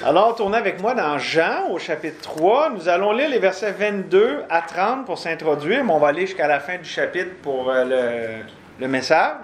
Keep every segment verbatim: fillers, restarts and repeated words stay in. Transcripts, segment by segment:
Alors, tournez avec moi dans Jean, au chapitre trois. Nous allons lire les versets vingt-deux à trente pour s'introduire, mais on va aller jusqu'à la fin du chapitre pour euh, le, le message.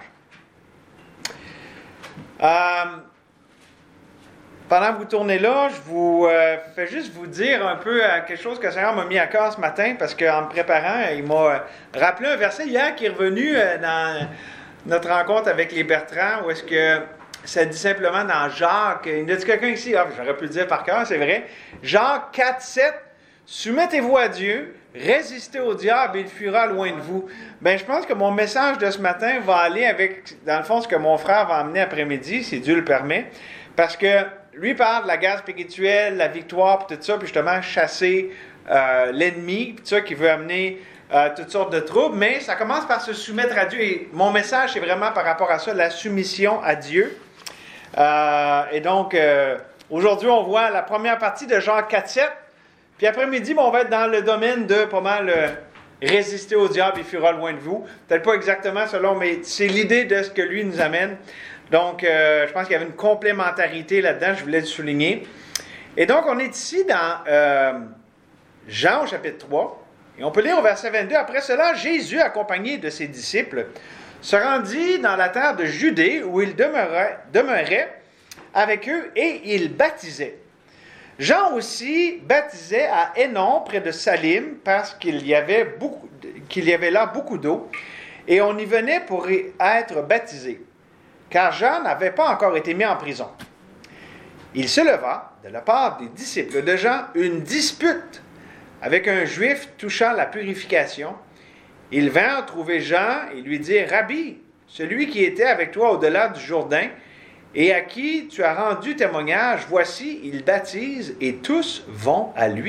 Euh, pendant que vous tournez là, je vous euh, fais juste vous dire un peu euh, quelque chose que le Seigneur m'a mis à cœur ce matin, parce qu'en me préparant, il m'a rappelé un verset hier qui est revenu euh, dans notre rencontre avec les Bertrands, où est-ce que ça dit simplement dans Jacques, il y a quelqu'un ici, ah, j'aurais pu le dire par cœur, c'est vrai, Jacques quatre, sept, soumettez-vous à Dieu, résistez au diable et il fuira loin de vous. Bien, je pense que mon message de ce matin va aller avec, dans le fond, ce que mon frère va emmener après-midi, si Dieu le permet, parce que lui parle de la guerre spirituelle, la victoire, puis tout ça, puis justement chasser euh, l'ennemi, puis tout ça qui veut amener euh, toutes sortes de troubles, mais ça commence par se soumettre à Dieu, et mon message, c'est vraiment par rapport à ça, la soumission à Dieu. Euh, et donc, euh, aujourd'hui, on voit la première partie de Jean quatre, sept. Puis après-midi, bon, on va être dans le domaine de pas mal euh, résister au diable, il fuira loin de vous. Peut-être pas exactement selon, mais c'est l'idée de ce que lui nous amène. Donc, euh, je pense qu'il y avait une complémentarité là-dedans, je voulais le souligner. Et donc, on est ici dans euh, Jean au chapitre trois. Et on peut lire au verset vingt-deux. Après cela, Jésus, accompagné de ses disciples, se rendit dans la terre de Judée, où il demeurait, demeurait avec eux, et il baptisait. Jean aussi baptisait à Hénon, près de Salim, parce qu'il y avait, beaucoup, qu'il y avait là beaucoup d'eau, et on y venait pour y être baptisé, car Jean n'avait pas encore été mis en prison. Il se leva, de la part des disciples de Jean, une dispute avec un juif touchant la purification. Ils vinrent trouver Jean et lui dire, « Rabbi, celui qui était avec toi au-delà du Jourdain et à qui tu as rendu témoignage, voici, il baptise et tous vont à lui. »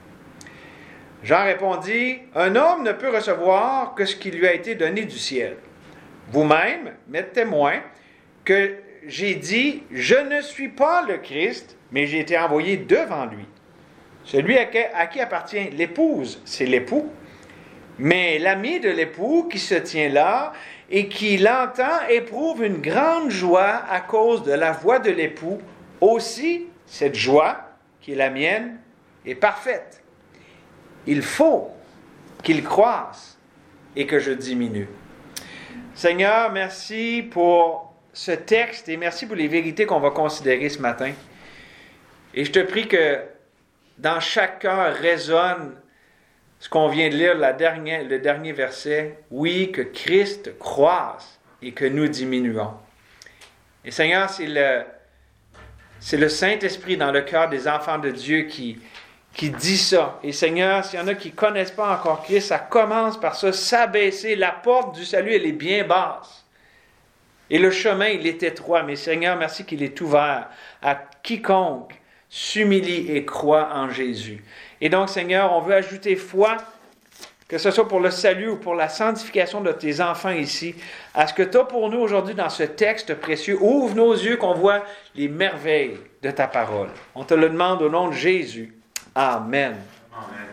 Jean répondit, « Un homme ne peut recevoir que ce qui lui a été donné du ciel. Vous-même m'êtes témoin que j'ai dit, je ne suis pas le Christ, mais j'ai été envoyé devant lui. Celui à qui, à qui appartient l'épouse, c'est l'époux. Mais l'ami de l'époux qui se tient là et qui l'entend éprouve une grande joie à cause de la voix de l'époux. Aussi, cette joie, qui est la mienne, est parfaite. Il faut qu'il croisse et que je diminue. » Seigneur, merci pour ce texte et merci pour les vérités qu'on va considérer ce matin. Et je te prie que dans chaque cœur résonne ce qu'on vient de lire, la dernière, le dernier verset, « Oui, que Christ croisse et que nous diminuons. » Et Seigneur, c'est le, c'est le Saint-Esprit dans le cœur des enfants de Dieu qui, qui dit ça. Et Seigneur, s'il y en a qui ne connaissent pas encore Christ, ça commence par ça, s'abaisser. La porte du salut, elle est bien basse. Et le chemin, il est étroit. Mais Seigneur, merci qu'il est ouvert à quiconque s'humilie et croit en Jésus. Et donc, Seigneur, on veut ajouter foi, que ce soit pour le salut ou pour la sanctification de tes enfants ici, à ce que tu as pour nous aujourd'hui dans ce texte précieux. Ouvre nos yeux qu'on voit les merveilles de ta parole. On te le demande au nom de Jésus. Amen. Amen.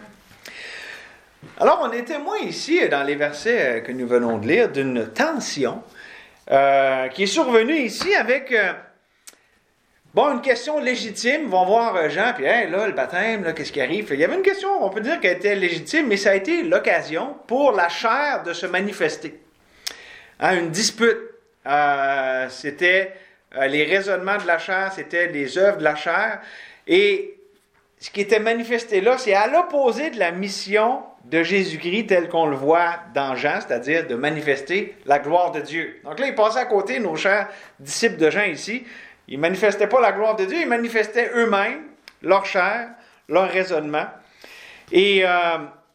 Alors, on est témoin ici, dans les versets que nous venons de lire, d'une tension euh, qui est survenue ici avec... Euh, Bon, une question légitime, vont voir Jean, puis hey, là, le baptême, là, qu'est-ce qui arrive? Il y avait une question, on peut dire qu'elle était légitime, mais ça a été l'occasion pour la chair de se manifester. Hein, une dispute, euh, c'était euh, les raisonnements de la chair, c'était les œuvres de la chair, et ce qui était manifesté là, c'est à l'opposé de la mission de Jésus-Christ tel qu'on le voit dans Jean, c'est-à-dire de manifester la gloire de Dieu. Donc là, ils passaient à côté, nos chers disciples de Jean ici. Ils ne manifestaient pas la gloire de Dieu, ils manifestaient eux-mêmes leur chair, leur raisonnement. Et euh,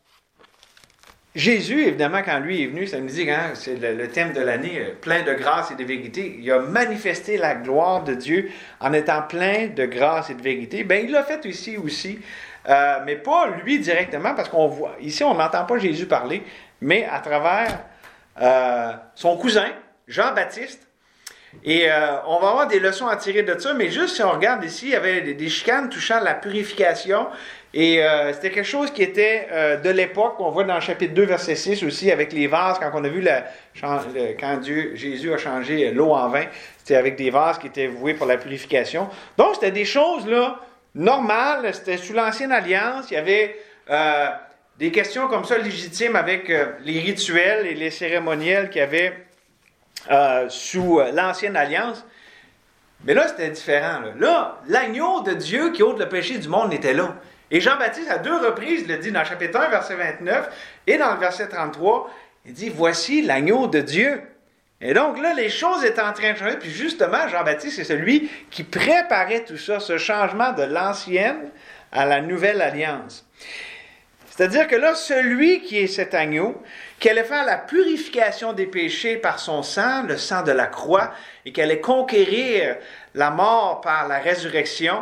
Jésus, évidemment, quand lui est venu, ça nous dit, hein, c'est le, le thème de l'année, plein de grâce et de vérité. Il a manifesté la gloire de Dieu en étant plein de grâce et de vérité. Bien, il l'a fait ici aussi, euh, mais pas lui directement, parce qu'on voit, ici, on n'entend pas Jésus parler, mais à travers euh, son cousin, Jean-Baptiste. Et euh, on va avoir des leçons à tirer de ça, mais juste si on regarde ici, il y avait des, des chicanes touchant la purification, et euh, c'était quelque chose qui était euh, de l'époque, on voit dans le chapitre deux, verset six aussi, avec les vases, quand on a vu la, quand Dieu, Jésus a changé l'eau en vin, c'était avec des vases qui étaient voués pour la purification. Donc, c'était des choses là normal, c'était sous l'Ancienne Alliance, il y avait euh, des questions comme ça légitimes avec euh, les rituels et les cérémoniels qu'il y avait euh, sous euh, l'Ancienne Alliance. Mais là, c'était différent. Là, là l'agneau de Dieu qui ôte le péché du monde était là. Et Jean-Baptiste, à deux reprises, le dit dans le chapitre un, verset vingt-neuf, et dans le verset trente-trois, il dit, « Voici l'agneau de Dieu. » Et donc là, les choses étaient en train de changer. Puis justement, Jean-Baptiste, c'est celui qui préparait tout ça, ce changement de l'ancienne à la nouvelle alliance. C'est-à-dire que là, celui qui est cet agneau, qui allait faire la purification des péchés par son sang, le sang de la croix, et qui allait conquérir la mort par la résurrection,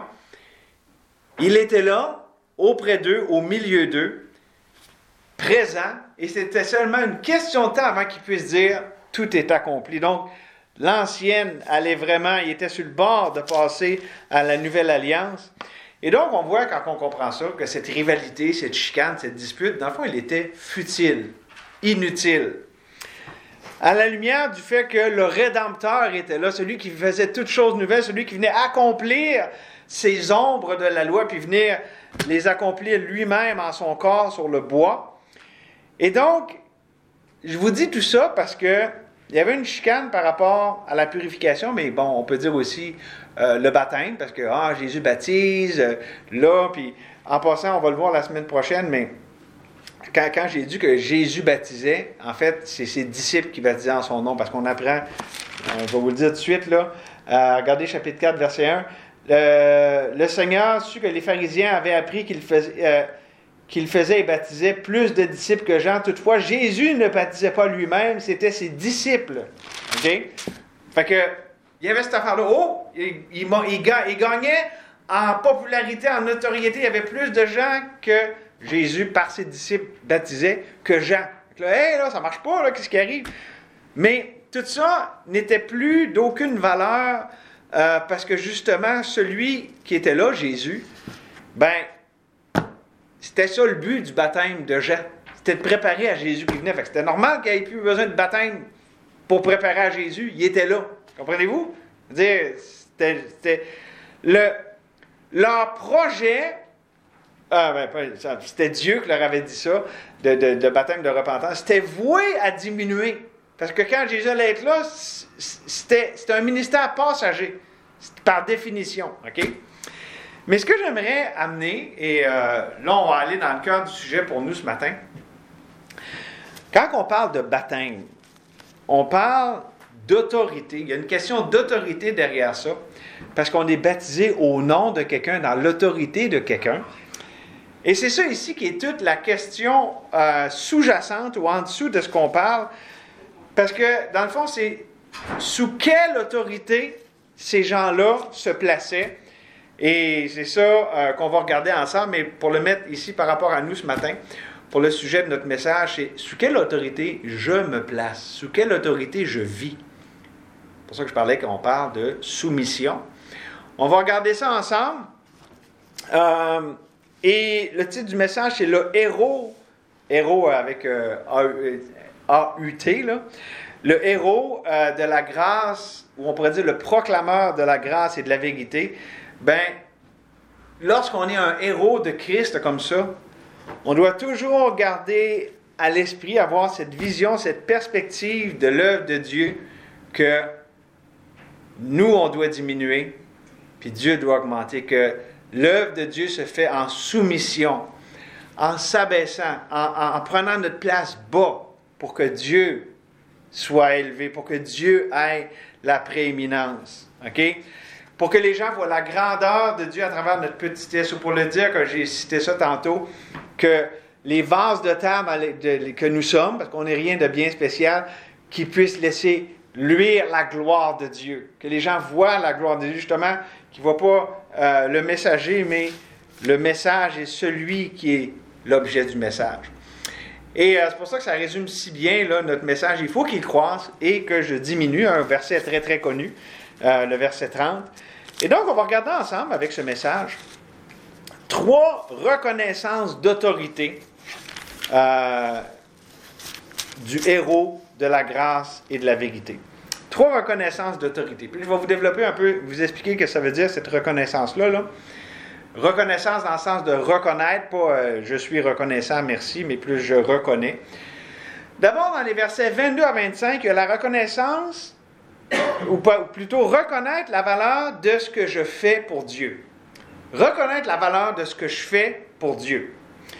il était là, auprès d'eux, au milieu d'eux, présent, et c'était seulement une question de temps avant qu'il puisse dire « tout est accompli ». Donc, l'ancienne allait vraiment, il était sur le bord de passer à la nouvelle alliance. Et donc, on voit, quand on comprend ça, que cette rivalité, cette chicane, cette dispute, dans le fond, elle était futile, inutile. À la lumière du fait que le Rédempteur était là, celui qui faisait toutes choses nouvelles, celui qui venait accomplir ces ombres de la loi, puis venir les accomplir lui-même en son corps sur le bois. Et donc, je vous dis tout ça parce que il y avait une chicane par rapport à la purification, mais bon, on peut dire aussi euh, le baptême, parce que ah, Jésus baptise, euh, là, puis en passant, on va le voir la semaine prochaine, mais quand, quand j'ai dit que Jésus baptisait, en fait, c'est ses disciples qui baptisaient en son nom, parce qu'on apprend, on va vous le dire tout de suite, là, euh, regardez chapitre quatre, verset un, le, le Seigneur sut que les pharisiens avaient appris qu'il faisait... Euh, qu'il faisait et baptisait plus de disciples que Jean. Toutefois, Jésus ne baptisait pas lui-même, c'était ses disciples. OK? Fait que, il y avait cette affaire-là. Oh, il, il, il, il gagnait en popularité, en notoriété. Il y avait plus de gens que Jésus, par ses disciples, baptisait que Jean. Fait que là, hey, là, ça marche pas, là, qu'est-ce qui arrive? Mais tout ça n'était plus d'aucune valeur euh, parce que justement, celui qui était là, Jésus, ben, c'était ça le but du baptême de Jean. C'était de préparer à Jésus qui venait. Fait que c'était normal qu'il n'y ait plus besoin de baptême pour préparer à Jésus. Il était là. Comprenez-vous? C'est-à-dire, c'était, c'était le, leur projet, ah ben, c'était Dieu qui leur avait dit ça, de, de, de baptême de repentance, c'était voué à diminuer. Parce que quand Jésus allait être là, c'était, c'était un ministère passager, par définition. OK? Mais ce que j'aimerais amener, et euh, là on va aller dans le cœur du sujet pour nous ce matin, quand on parle de baptême, on parle d'autorité, il y a une question d'autorité derrière ça, parce qu'on est baptisé au nom de quelqu'un, dans l'autorité de quelqu'un. Et c'est ça ici qui est toute la question euh, sous-jacente ou en dessous de ce qu'on parle, parce que dans le fond, c'est sous quelle autorité ces gens-là se plaçaient. Et c'est ça euh, qu'on va regarder ensemble, mais pour le mettre ici par rapport à nous ce matin, pour le sujet de notre message, c'est sous quelle autorité je me place, sous quelle autorité je vis. C'est pour ça que je parlais qu'on parle de soumission. On va regarder ça ensemble. Euh, et le titre du message, c'est le héros, héros avec euh, A U T, là, le héros euh, de la grâce, ou on pourrait dire le proclameur de la grâce et de la vérité. Ben, lorsqu'on est un héros de Christ comme ça, on doit toujours garder à l'esprit, avoir cette vision, cette perspective de l'œuvre de Dieu, que nous, on doit diminuer, puis Dieu doit augmenter, que l'œuvre de Dieu se fait en soumission, en s'abaissant, en, en, en prenant notre place bas, pour que Dieu soit élevé, pour que Dieu ait la prééminence. OK? Pour que les gens voient la grandeur de Dieu à travers notre petitesse, ou pour le dire, que j'ai cité ça tantôt, que les vases de terre que nous sommes, parce qu'on n'est rien de bien spécial, qu'ils puissent laisser luire la gloire de Dieu. Que les gens voient la gloire de Dieu, justement, qu'ils ne voient pas euh, le messager, mais le message est celui qui est l'objet du message. Et euh, c'est pour ça que ça résume si bien là, notre message. Il faut qu'il croisse et que je diminue. Un verset très très connu, euh, le verset trente. Et donc, on va regarder ensemble avec ce message trois reconnaissances d'autorité euh, du héros de la grâce et de la vérité. Trois reconnaissances d'autorité. Puis je vais vous développer un peu, vous expliquer ce que ça veut dire, cette reconnaissance-là. Là. Reconnaissance dans le sens de reconnaître, pas euh, je suis reconnaissant, merci, mais plus je reconnais. D'abord, dans les versets vingt-deux à vingt-cinq, il y a la reconnaissance, ou, pas, ou plutôt reconnaître la valeur de ce que je fais pour Dieu. Reconnaître la valeur de ce que je fais pour Dieu.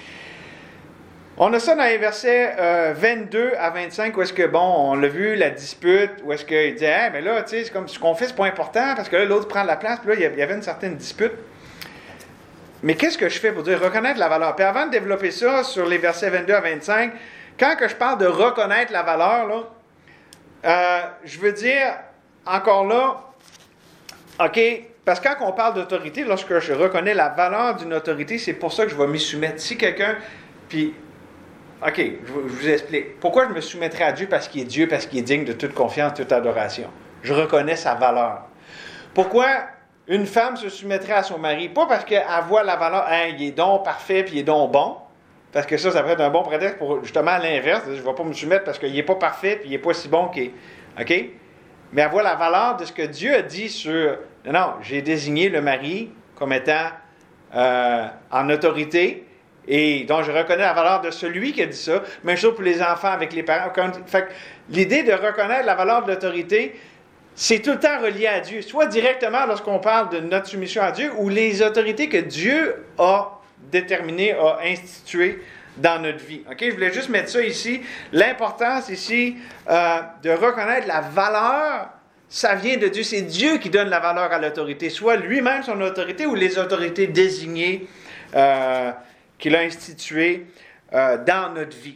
On a ça dans les versets euh, vingt-deux à vingt-cinq, où est-ce que, bon, on l'a vu, la dispute, où est-ce qu'il dit, hey, mais là, tu sais, c'est comme ce qu'on fait, c'est pas important, parce que là, l'autre prend la place, puis là, il y avait une certaine dispute. Mais qu'est-ce que je fais pour dire reconnaître la valeur? Puis avant de développer ça sur les versets vingt-deux à vingt-cinq, quand que je parle de reconnaître la valeur, là, euh, je veux dire, encore là, OK, parce que quand on parle d'autorité, lorsque je reconnais la valeur d'une autorité, c'est pour ça que je vais m'y soumettre. Si quelqu'un, puis, OK, je, je vous explique. Pourquoi je me soumettrai à Dieu? Parce qu'il est Dieu, parce qu'il est digne de toute confiance, toute adoration. Je reconnais sa valeur. Pourquoi une femme se soumettrait à son mari? Pas parce qu'elle voit la valeur, hein, il est donc parfait, puis il est donc bon. Parce que ça, ça pourrait être un bon prétexte pour justement à l'inverse. Je ne vais pas me soumettre parce qu'il n'est pas parfait et il n'est pas si bon qu'il est. OK? Mais elle voit la valeur de ce que Dieu a dit sur... Non, non, j'ai désigné le mari comme étant euh, en autorité et donc je reconnais la valeur de celui qui a dit ça. Même chose pour les enfants avec les parents. Fait que l'idée de reconnaître la valeur de l'autorité, c'est tout le temps relié à Dieu. Soit directement lorsqu'on parle de notre soumission à Dieu ou les autorités que Dieu a déterminé, a institué dans notre vie. OK? Je voulais juste mettre ça ici. L'importance ici euh, de reconnaître la valeur, ça vient de Dieu. C'est Dieu qui donne la valeur à l'autorité, soit lui-même son autorité ou les autorités désignées euh, qu'il a instituées euh, dans notre vie.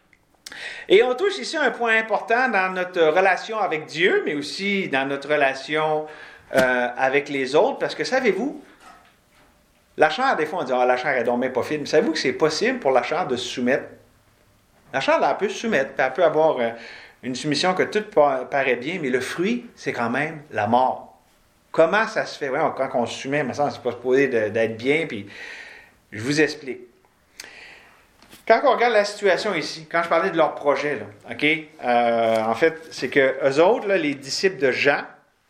Et on touche ici un point important dans notre relation avec Dieu, mais aussi dans notre relation euh, avec les autres, parce que savez-vous, la chair, des fois, on dit « Ah, la chair est donc même pas fine ». Mais savez-vous que c'est possible pour la chair de se soumettre? La chair, elle peut se soumettre, puis elle peut avoir euh, une soumission que tout paraît bien, mais le fruit, c'est quand même la mort. Comment ça se fait? Ouais, quand on se soumet, mais ça, c'est pas supposé d'être bien, puis je vous explique. Quand on regarde la situation ici, quand je parlais de leur projet, là, OK? Euh, en fait, c'est que eux autres, là, les disciples de Jean,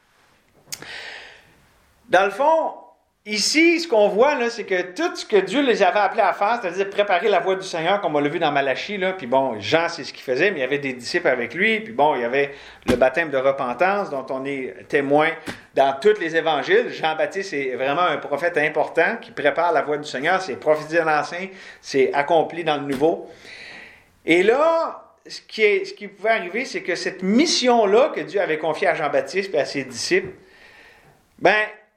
dans le fond, ici, ce qu'on voit, là, c'est que tout ce que Dieu les avait appelés à faire, c'est-à-dire préparer la voie du Seigneur, comme on l'a vu dans Malachie, là, puis bon, Jean, c'est ce qu'il faisait, mais il y avait des disciples avec lui, puis bon, il y avait le baptême de repentance, dont on est témoin dans tous les évangiles. Jean-Baptiste est vraiment un prophète important qui prépare la voie du Seigneur, c'est prophétisé dans l'Ancien, c'est accompli dans le Nouveau. Et là, ce qui, est, ce qui pouvait arriver, c'est que cette mission-là que Dieu avait confiée à Jean-Baptiste et à ses disciples, ben,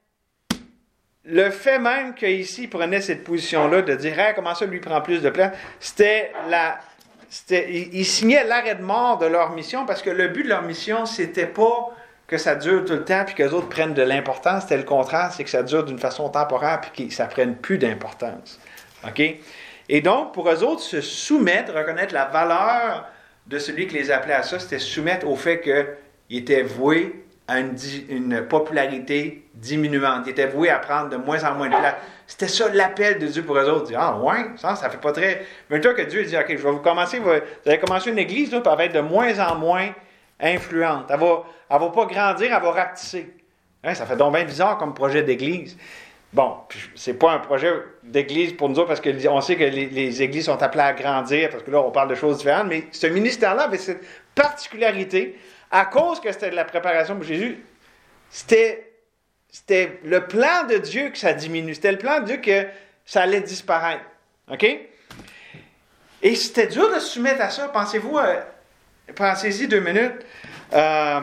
le fait même qu'ici, il prenait cette position-là de dire hey, « comment ça, lui, prend plus de place », c'était la... C'était, il, il signait l'arrêt de mort de leur mission parce que le but de leur mission, c'était pas que ça dure tout le temps puis que les autres prennent de l'importance. C'était le contraire, c'est que ça dure d'une façon temporaire puis que ça prenne plus d'importance. OK? Et donc, pour eux autres, se soumettre, reconnaître la valeur de celui qui les appelait à ça, c'était se soumettre au fait qu'ils étaient voués à une, une popularité diminuante. Ils étaient voués à prendre de moins en moins de place. C'était ça l'appel de Dieu pour eux autres. Ils disaient, ah ouais, ça, ça fait pas très... Maintenant que Dieu dit, OK, je vais vous commencer, vous allez commencer une église, là, puis elle va être de moins en moins influente. Elle va, elle va pas grandir, elle va rapetisser. Hein, ça fait donc bien bizarre comme projet d'église. Bon, c'est pas un projet d'église pour nous autres, parce qu'on sait que les, les églises sont appelées à grandir, parce que là, on parle de choses différentes, mais ce ministère-là avait cette particularité. À cause que c'était de la préparation pour Jésus, c'était, c'était le plan de Dieu que ça diminue. C'était le plan de Dieu que ça allait disparaître. OK? Et c'était dur de se soumettre à ça. Pensez-vous, euh, pensez-y deux minutes. Euh,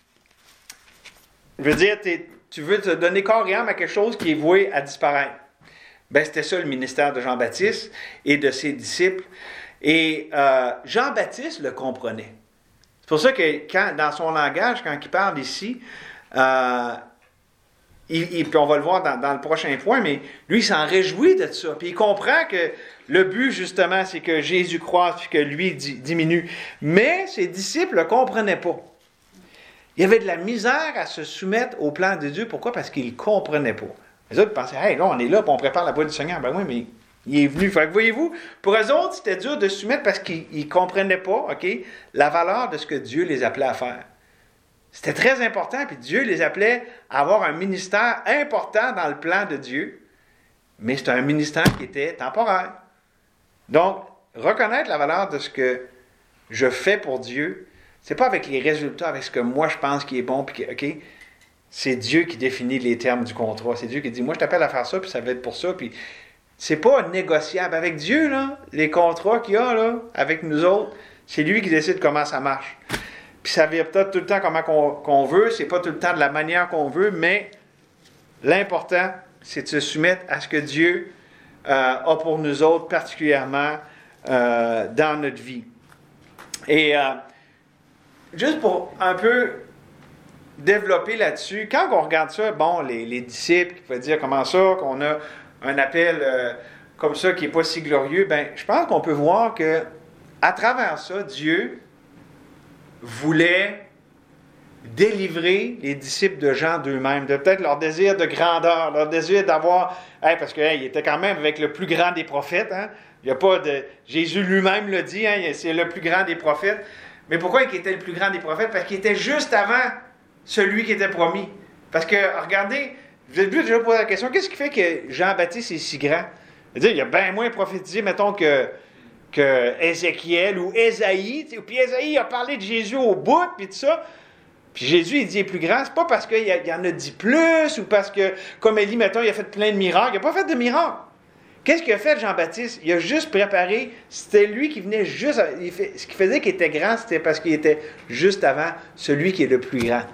je veux dire, tu veux te donner corps et âme à quelque chose qui est voué à disparaître. Ben, c'était ça le ministère de Jean-Baptiste et de ses disciples. Et euh, Jean-Baptiste le comprenait. C'est pour ça que quand, dans son langage, quand il parle ici, euh, il, il, puis on va le voir dans, dans le prochain point, mais lui, il s'en réjouit de ça. Puis il comprend que le but, justement, c'est que Jésus croisse puis que lui diminue. Mais ses disciples ne le comprenaient pas. Il y avait de la misère à se soumettre au plan de Dieu. Pourquoi? Parce qu'ils ne comprenaient pas. Les autres pensaient, hey, là, on est là, puis on prépare la voie du Seigneur. Ben oui, mais il est venu. Fait que voyez-vous, pour eux autres, c'était dur de se soumettre parce qu'ils ne comprenaient pas, OK, la valeur de ce que Dieu les appelait à faire. C'était très important, puis Dieu les appelait à avoir un ministère important dans le plan de Dieu. mais c'est un ministère qui était temporaire. Donc, reconnaître la valeur de ce que je fais pour Dieu, c'est pas avec les résultats, avec ce que moi je pense qui est bon, puis que, OK, c'est Dieu qui définit les termes du contrat. C'est Dieu qui dit, moi je t'appelle à faire ça, puis ça va être pour ça, puis c'est pas négociable. Avec Dieu, là, les contrats qu'il y a, là, avec nous autres, c'est lui qui décide comment ça marche. Puis ça vient peut-être tout le temps comment qu'on, qu'on veut, c'est pas tout le temps de la manière qu'on veut, mais l'important, c'est de se soumettre à ce que Dieu euh, a pour nous autres, particulièrement euh, dans notre vie. Et euh, juste pour un peu développer là-dessus, quand on regarde ça, bon, les, les disciples qui peuvent dire comment ça, qu'on a un appel euh, comme ça qui n'est pas si glorieux, bien, je pense qu'on peut voir que à travers ça, Dieu voulait délivrer les disciples de Jean d'eux-mêmes, de peut-être leur désir de grandeur, leur désir d'avoir... Hey, parce qu'il hey, était quand même avec le plus grand des prophètes. Hein? Il y a pas de... Jésus lui-même l'a dit, hein, c'est le plus grand des prophètes. Mais pourquoi il était le plus grand des prophètes? Parce qu'il était juste avant celui qui était promis. Parce que, regardez, vous avez déjà posé la question, qu'est-ce qui fait que Jean-Baptiste est si grand? C'est-à-dire, il y a bien moins prophétisé, mettons, que... que Ézéchiel ou Ésaïe, puis Ésaïe a parlé de Jésus au bout, puis tout ça, puis Jésus, il dit, il est plus grand, c'est pas parce qu'il y en a dit plus, ou parce que, comme Élie, mettons, il a fait plein de miracles, il n'a pas fait de miracles. Qu'est-ce qu'il a fait, Jean-Baptiste? Il a juste préparé, c'était lui qui venait juste, il fait, ce qui faisait qu'il était grand, c'était parce qu'il était juste avant celui qui est le plus grand.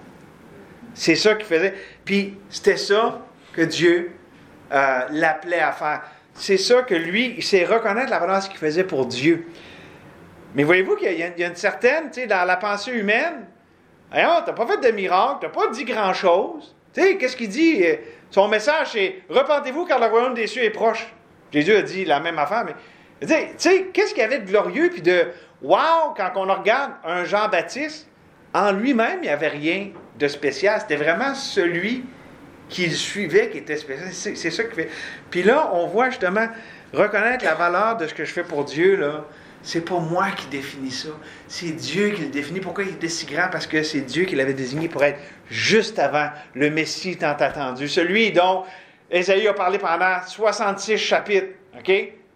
C'est ça qu'il faisait. Puis, c'était ça que Dieu euh, l'appelait à faire. C'est ça que lui, il sait reconnaître la valeur de ce qu'il faisait pour Dieu. Mais voyez-vous qu'il y a, il y a une certaine, tu sais, dans la pensée humaine, hey, oh, tu n'as pas fait de miracle, tu n'as pas dit grand-chose. Tu sais, qu'est-ce qu'il dit? Son message, c'est « Repentez-vous car le royaume des cieux est proche ». Jésus a dit la même affaire, mais tu sais, qu'est-ce qu'il y avait de glorieux puis de « Wow » quand on regarde un Jean-Baptiste, en lui-même, il n'y avait rien de spécial. C'était vraiment celui qu'il suivait qui était spécial. C'est, c'est ça qu'il fait. Puis là, on voit justement reconnaître la valeur de ce que je fais pour Dieu, là. C'est pas moi qui définis ça. C'est Dieu qui le définit. Pourquoi il était si grand? Parce que c'est Dieu qui l'avait désigné pour être juste avant le Messie tant attendu. Celui dont Ésaïe a parlé pendant soixante-six chapitres. OK?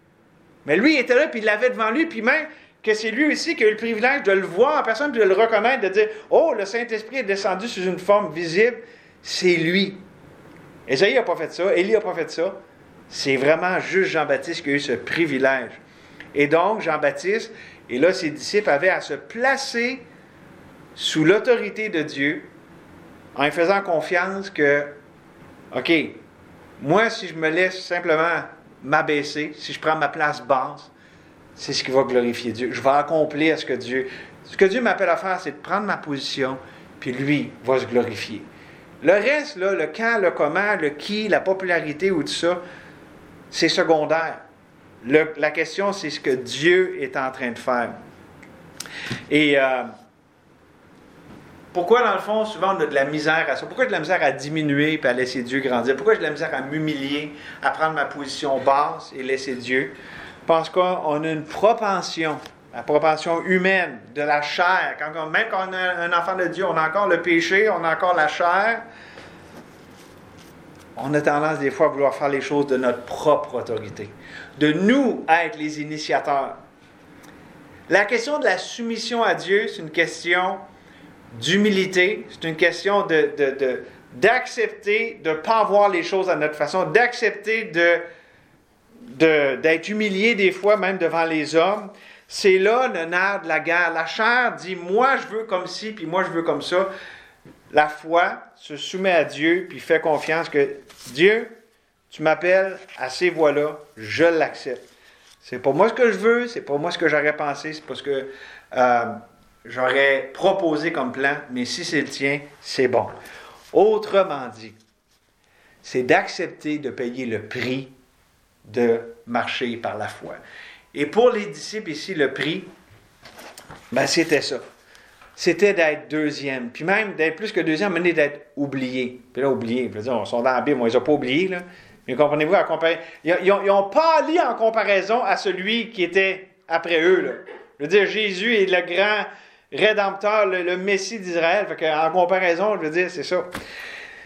Mais lui, il était là, puis il l'avait devant lui, puis même que c'est lui aussi qui a eu le privilège de le voir en personne, puis de le reconnaître, de dire « Oh, le Saint-Esprit est descendu sous une forme visible. » C'est lui. Ésaïe n'a pas fait ça, Élie n'a pas fait ça. C'est vraiment juste Jean-Baptiste qui a eu ce privilège. Et donc, Jean-Baptiste, et là, ses disciples avaient à se placer sous l'autorité de Dieu en lui faisant confiance que, OK, moi, si je me laisse simplement m'abaisser, si je prends ma place basse, c'est ce qui va glorifier Dieu. Je vais accomplir ce que Dieu... Ce que Dieu m'appelle à faire, c'est de prendre ma position, puis lui va se glorifier. Le reste, là, le quand, le comment, le qui, la popularité ou tout ça, c'est secondaire. Le, la question, c'est ce que Dieu est en train de faire. Et euh, pourquoi, dans le fond, souvent, on a de la misère à ça? Pourquoi j'ai de la misère à diminuer et à laisser Dieu grandir? Pourquoi j'ai de la misère à m'humilier, à prendre ma position basse et laisser Dieu? Parce qu'on a une propension, la propension humaine, de la chair. Quand on, même quand on a un enfant de Dieu, on a encore le péché, on a encore la chair. On a tendance des fois à vouloir faire les choses de notre propre autorité. De nous être les initiateurs. La question de la soumission à Dieu, c'est une question d'humilité, c'est une question de, de, de, d'accepter de ne pas voir les choses à notre façon, d'accepter de, de, d'être humilié des fois, même devant les hommes. C'est là le nerf de la guerre. La chair dit « moi je veux comme ci, puis moi je veux comme ça ». La foi se soumet à Dieu, puis fait confiance que Dieu, tu m'appelles à ces voies-là, je l'accepte. C'est pas moi ce que je veux, c'est pas moi ce que j'aurais pensé, c'est pas ce que euh, j'aurais proposé comme plan, mais si c'est le tien, c'est bon. Autrement dit, c'est d'accepter de payer le prix de marcher par la foi. Et pour les disciples ici, le prix, ben c'était ça. C'était d'être deuxième. Puis même d'être plus que deuxième, mais d'être oublié. Puis là, oublié, je veux dire, on sont dans la Bible, on ne les a pas oubliés, là. Mais comprenez-vous, à comparer, ils n'ont pas allé en comparaison à celui qui était après eux, là. Je veux dire, Jésus est le grand rédempteur, le, le Messie d'Israël. Fait qu'en comparaison, je veux dire, c'est ça.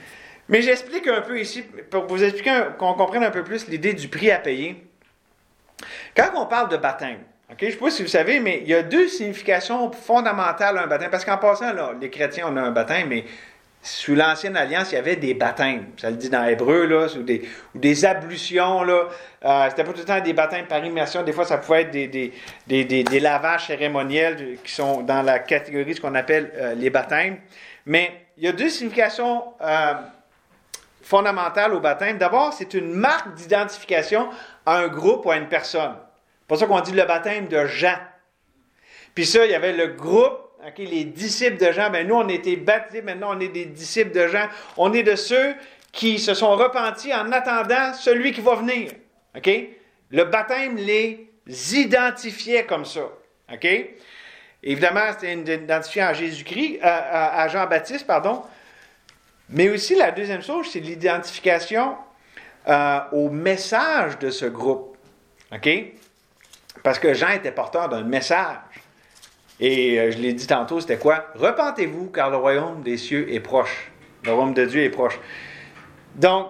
Mais j'explique un peu ici, pour vous expliquer, un, qu'on comprenne un peu plus l'idée du prix à payer. Quand on parle de baptême, okay, je ne sais pas si vous savez, mais il y a deux significations fondamentales à un baptême. Parce qu'en passant, là, les chrétiens, on a un baptême, mais sous l'Ancienne Alliance, il y avait des baptêmes. Ça le dit dans l'hébreu, là, ou des, ou des ablutions. Là. Euh, c'était pas tout le temps des baptêmes par immersion. Des fois, ça pouvait être des, des, des, des, des lavages cérémoniels qui sont dans la catégorie de ce qu'on appelle euh, les baptêmes. Mais il y a deux significations euh, fondamentales au baptême. D'abord, c'est une marque d'identification à un groupe ou à une personne. C'est pour ça qu'on dit le baptême de Jean. Puis ça, il y avait le groupe, okay, les disciples de Jean. Bien, nous, on a été baptisés, maintenant on est des disciples de Jean. On est de ceux qui se sont repentis en attendant celui qui va venir. Okay? Le baptême les identifiait comme ça. Okay? Évidemment, c'était identifié à Jésus-Christ, à, à, à Jean-Baptiste, pardon. Mais aussi, la deuxième chose, c'est l'identification euh, au message de ce groupe. OK? Parce que Jean était porteur d'un message. Et euh, je l'ai dit tantôt, c'était quoi? Repentez-vous, car le royaume des cieux est proche. Le royaume de Dieu est proche. Donc,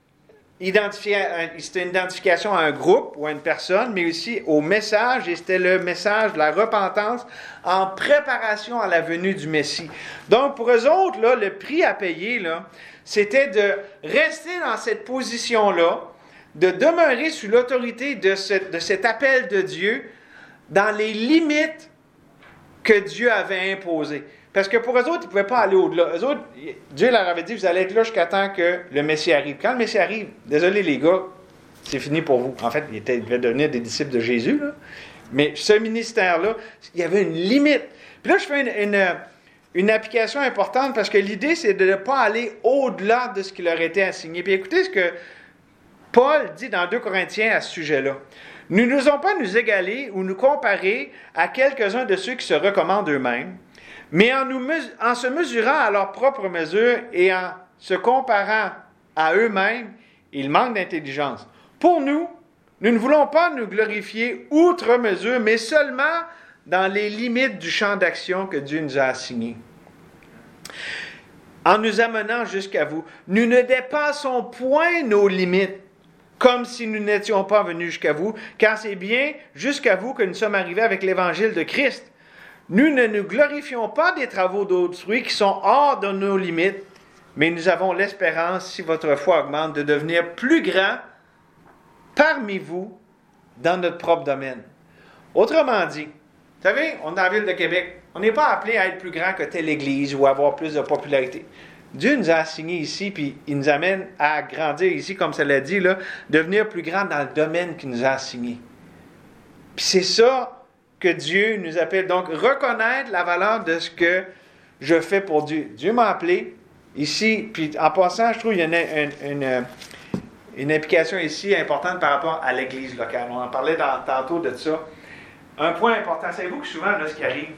c'était une identification à un groupe ou à une personne, mais aussi au message, et c'était le message de la repentance en préparation à la venue du Messie. Donc, pour eux autres, là, le prix à payer, là, c'était de rester dans cette position-là, de demeurer sous l'autorité de, ce, de cet appel de Dieu dans les limites que Dieu avait imposées. Parce que pour eux autres, ils ne pouvaient pas aller au-delà. Eux autres, Dieu leur avait dit, vous allez être là jusqu'à temps que le Messie arrive. Quand le Messie arrive, désolé les gars, c'est fini pour vous. En fait, ils, étaient, ils devaient devenir des disciples de Jésus, là. Mais ce ministère-là, il y avait une limite. Puis là, je fais une, une, une application importante parce que l'idée, c'est de ne pas aller au-delà de ce qui leur était assigné. Puis écoutez ce que Paul dit dans deux Corinthiens à ce sujet-là. Nous n'osons pas nous égaler ou nous comparer à quelques-uns de ceux qui se recommandent eux-mêmes, mais en, nous, en se mesurant à leur propre mesure et en se comparant à eux-mêmes, ils manquent d'intelligence. Pour nous, nous ne voulons pas nous glorifier outre mesure, mais seulement dans les limites du champ d'action que Dieu nous a assigné. En nous amenant jusqu'à vous, nous ne dépassons point nos limites, comme si nous n'étions pas venus jusqu'à vous, car c'est bien jusqu'à vous que nous sommes arrivés avec l'évangile de Christ. Nous ne nous glorifions pas des travaux d'autrui qui sont hors de nos limites, mais nous avons l'espérance, si votre foi augmente, de devenir plus grand parmi vous dans notre propre domaine. Autrement dit, vous savez, on est dans la ville de Québec, on n'est pas appelé à être plus grand que telle église ou à avoir plus de popularité. Dieu nous a assigné ici, puis il nous amène à grandir ici, comme ça l'a dit, là, devenir plus grand dans le domaine qu'il nous a assigné. Puis c'est ça que Dieu nous appelle. Donc, reconnaître la valeur de ce que je fais pour Dieu. Dieu m'a appelé ici, puis en passant, je trouve qu'il y a une, une, une, une implication ici importante par rapport à l'Église locale. On en parlait dans, tantôt de ça. Un point important, savez-vous que souvent, là, ce qui arrive,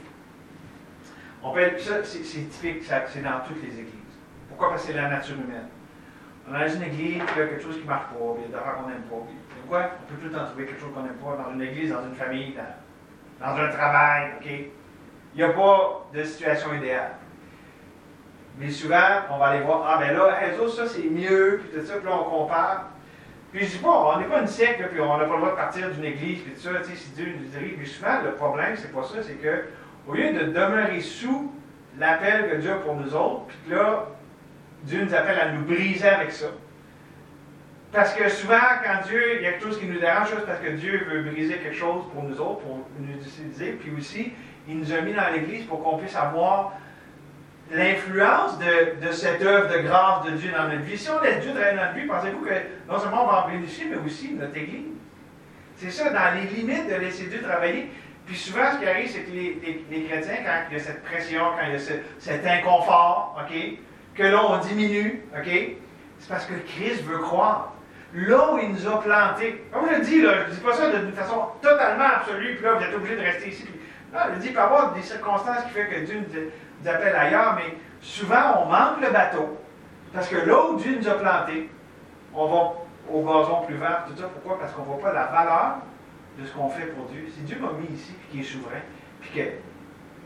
on peut être, ça, c'est, c'est typique, ça, c'est dans toutes les églises. Pourquoi? Parce que c'est la nature humaine. On est dans une église, il y a quelque chose qui ne marche pas, il y a des affaires qu'on n'aime pas. Pourquoi? On peut tout le temps trouver quelque chose qu'on n'aime pas dans une église, dans une famille, dans, dans un travail, OK? Il n'y a pas de situation idéale. Mais souvent, on va aller voir, ah ben là, hey, ça, ça c'est mieux, puis tout ça, puis là, on compare. Puis je dis pas, on n'est pas une secte, puis on n'a pas le droit de partir d'une église, puis tout ça, tu sais, si Dieu nous dirige. Mais souvent, le problème, c'est pas ça, c'est que, au lieu de demeurer sous l'appel que Dieu a pour nous autres, puis que là, Dieu nous appelle à nous briser avec ça. Parce que souvent, quand Dieu, il y a quelque chose qui nous dérange, c'est parce que Dieu veut briser quelque chose pour nous autres, pour nous utiliser. Puis aussi, il nous a mis dans l'Église pour qu'on puisse avoir l'influence de, de cette œuvre de grâce de Dieu dans notre vie. Si on laisse Dieu travailler dans notre vie, pensez-vous que non seulement on va en bénéficier, mais aussi notre Église. C'est ça, dans les limites de laisser Dieu travailler. Puis souvent, ce qui arrive, c'est que les, les, les chrétiens, quand il y a cette pression, quand il y a ce, cet inconfort, OK, que là, on diminue, OK, c'est parce que Christ veut croire. Là où il nous a plantés, comme je le dis, là, je ne dis pas ça d'une façon totalement absolue, puis là, vous êtes obligé de rester ici. Puis, là, je dis, il peut y avoir des circonstances qui font que Dieu nous, nous appelle ailleurs, mais souvent, on manque le bateau, parce que là où Dieu nous a plantés, on va au gazon plus vert, tout ça. Pourquoi? Parce qu'on ne voit pas la valeur de ce qu'on fait pour Dieu. Si Dieu m'a mis ici, puis qu'il est souverain, puis qu'il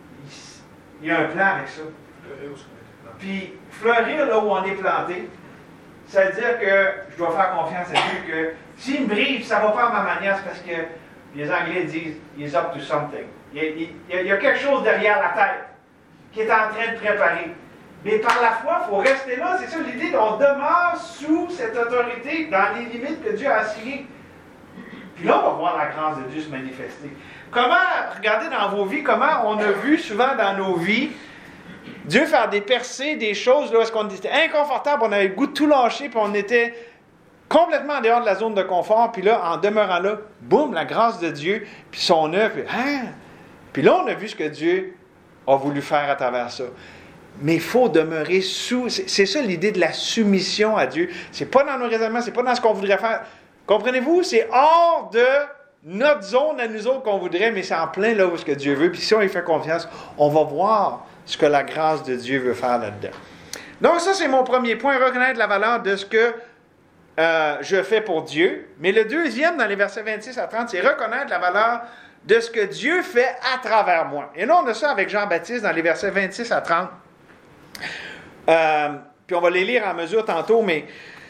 il y a un plan avec ça. Puis fleurir là où on est planté, ça veut dire que je dois faire confiance à Dieu que s'il me brise, ça ne va pas à ma manière, c'est parce que les Anglais disent « He's up to something ». Il y, a, il, y a, il y a quelque chose derrière la tête qui est en train de préparer. Mais par la foi, il faut rester là. C'est ça l'idée, on demeure sous cette autorité dans les limites que Dieu a assignées. Puis là, on va voir la grâce de Dieu se manifester. Comment, regardez dans vos vies, comment on a vu souvent dans nos vies Dieu faire des percées, des choses, là, où est-ce qu'on était inconfortable, on avait le goût de tout lâcher, puis on était complètement en dehors de la zone de confort, puis là, en demeurant là, boum, la grâce de Dieu, puis son œuvre, puis, hein? Puis là, on a vu ce que Dieu a voulu faire à travers ça. Mais il faut demeurer sous, c'est, c'est ça l'idée de la soumission à Dieu. C'est pas dans nos raisonnements, c'est pas dans ce qu'on voudrait faire. Comprenez-vous? C'est hors de notre zone à nous autres qu'on voudrait, mais c'est en plein là où ce que Dieu veut. Puis si on y fait confiance, on va voir ce que la grâce de Dieu veut faire là-dedans. Donc ça, c'est mon premier point, reconnaître la valeur de ce que euh, je fais pour Dieu. Mais le deuxième, dans les versets vingt-six à trente, c'est reconnaître la valeur de ce que Dieu fait à travers moi. Et là, on a ça avec Jean-Baptiste dans les versets vingt-six à trente. Euh, puis on va les lire en mesure tantôt, mais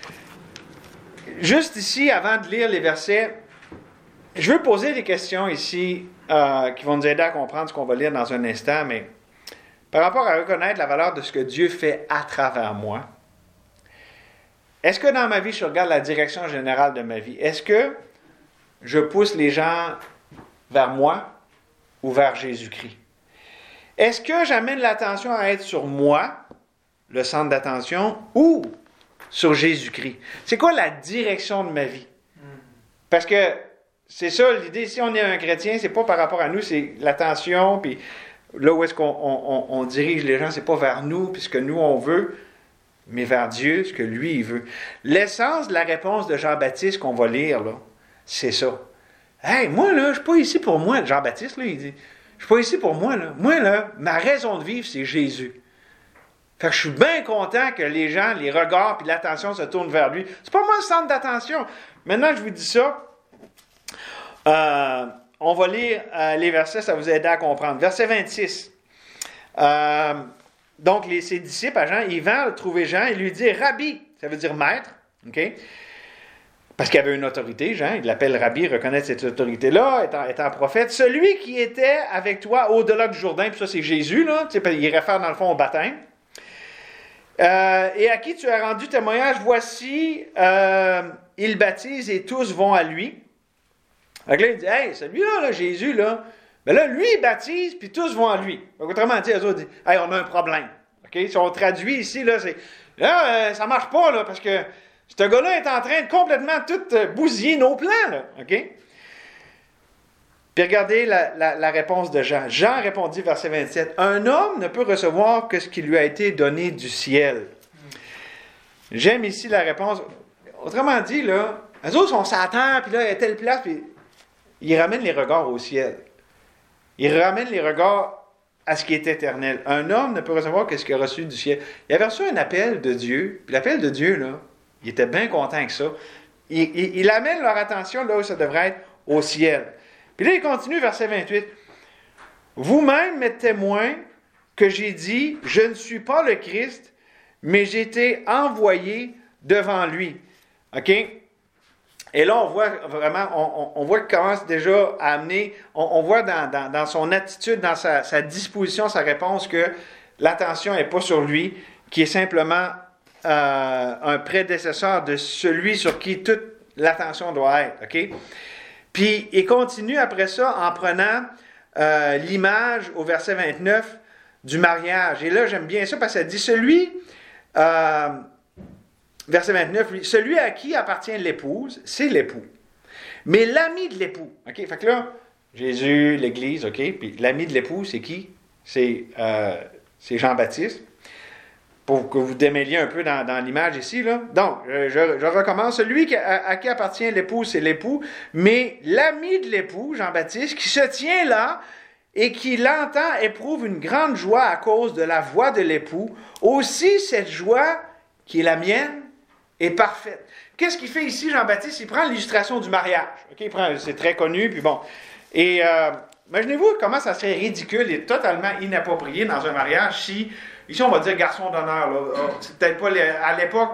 juste ici, avant de lire les versets, je veux poser des questions ici euh, qui vont nous aider à comprendre ce qu'on va lire dans un instant, mais par rapport à reconnaître la valeur de ce que Dieu fait à travers moi, est-ce que dans ma vie, je regarde la direction générale de ma vie? Est-ce que je pousse les gens vers moi ou vers Jésus-Christ? Est-ce que j'amène l'attention à être sur moi, le centre d'attention, ou sur Jésus-Christ? C'est quoi la direction de ma vie? Parce que c'est ça l'idée, si on est un chrétien, c'est pas par rapport à nous, c'est l'attention, puis là où est-ce qu'on on, on, on dirige les gens, c'est pas vers nous, puis ce que nous on veut, mais vers Dieu, ce que lui il veut. L'essence de la réponse de Jean-Baptiste qu'on va lire, là, c'est ça. Hey, moi là, je suis pas ici pour moi. Jean-Baptiste, là, il dit, je suis pas ici pour moi, là. Moi, là, ma raison de vivre, c'est Jésus. Fait que je suis bien content que les gens, les regards puis l'attention se tournent vers lui. C'est pas moi le centre d'attention. Maintenant que je vous dis ça, euh, on va lire euh, les versets, ça va vous aider à comprendre. Verset vingt-six. Euh, donc, les, ses disciples, à Jean, ils vont trouver Jean et lui dire « Rabbi », ça veut dire « maître », OK? Parce qu'il avait une autorité, Jean, il l'appelle Rabbi, reconnaît cette autorité-là, étant, étant prophète. Celui qui était avec toi au-delà du Jourdain, puis ça c'est Jésus, là, il réfère dans le fond au baptême. Euh, et à qui tu as rendu témoignage, voici, euh, il baptise et tous vont à lui. Donc là, il dit, hey, celui-là, là, Jésus, là, ben là, lui, il baptise, puis tous vont à lui. Donc, autrement dit, eux autres disent, hey, on a un problème. Okay? Si on traduit ici, là, c'est, là, euh, ça marche pas, là, parce que ce gars-là est en train de complètement tout euh, bousiller nos plans, là. OK? Puis regardez la, la, la réponse de Jean. Jean répondit, verset vingt-sept, « Un homme ne peut recevoir que ce qui lui a été donné du ciel. » J'aime ici la réponse. Autrement dit, là, eux autres sont Satan, puis là, il y a telle place, puis ils ramènent les regards au ciel. Ils ramènent les regards à ce qui est éternel. Un homme ne peut recevoir que ce qu'il a reçu du ciel. Il avait reçu un appel de Dieu, puis l'appel de Dieu, là, il était bien content avec ça. Il, il, il amène leur attention là où ça devrait être, au ciel. Puis là, il continue, verset vingt-huit. « Vous-même m'êtes témoins que j'ai dit, je ne suis pas le Christ, mais j'ai été envoyé devant lui. » OK? Et là, on voit vraiment, on, on, on voit qu'il commence déjà à amener, on, on voit dans, dans, dans son attitude, dans sa, sa disposition, sa réponse, que l'attention n'est pas sur lui, qui est simplement euh, un prédécesseur de celui sur qui toute l'attention doit être. OK? Puis, il continue après ça en prenant euh, l'image au verset vingt-neuf du mariage. Et là, j'aime bien ça parce que ça dit, celui, euh, verset vingt-neuf, celui à qui appartient l'épouse, c'est l'époux. Mais l'ami de l'époux, OK? Fait que là, Jésus, l'Église, OK? Puis l'ami de l'époux, c'est qui? C'est, euh, c'est Jean-Baptiste. Pour que vous démêliez un peu dans, dans l'image ici, là. Donc, je, je recommence. Celui qui, à, à qui appartient l'époux, c'est l'époux, mais l'ami de l'époux, Jean-Baptiste, qui se tient là et qui l'entend, éprouve une grande joie à cause de la voix de l'époux. Aussi, cette joie, qui est la mienne, est parfaite. Qu'est-ce qu'il fait ici, Jean-Baptiste? Il prend l'illustration du mariage. Okay? Il prend, c'est très connu, puis bon. Et euh, imaginez-vous comment ça serait ridicule et totalement inapproprié dans un mariage si... Ici, on va dire garçon d'honneur. Là. C'est peut-être pas les, à l'époque,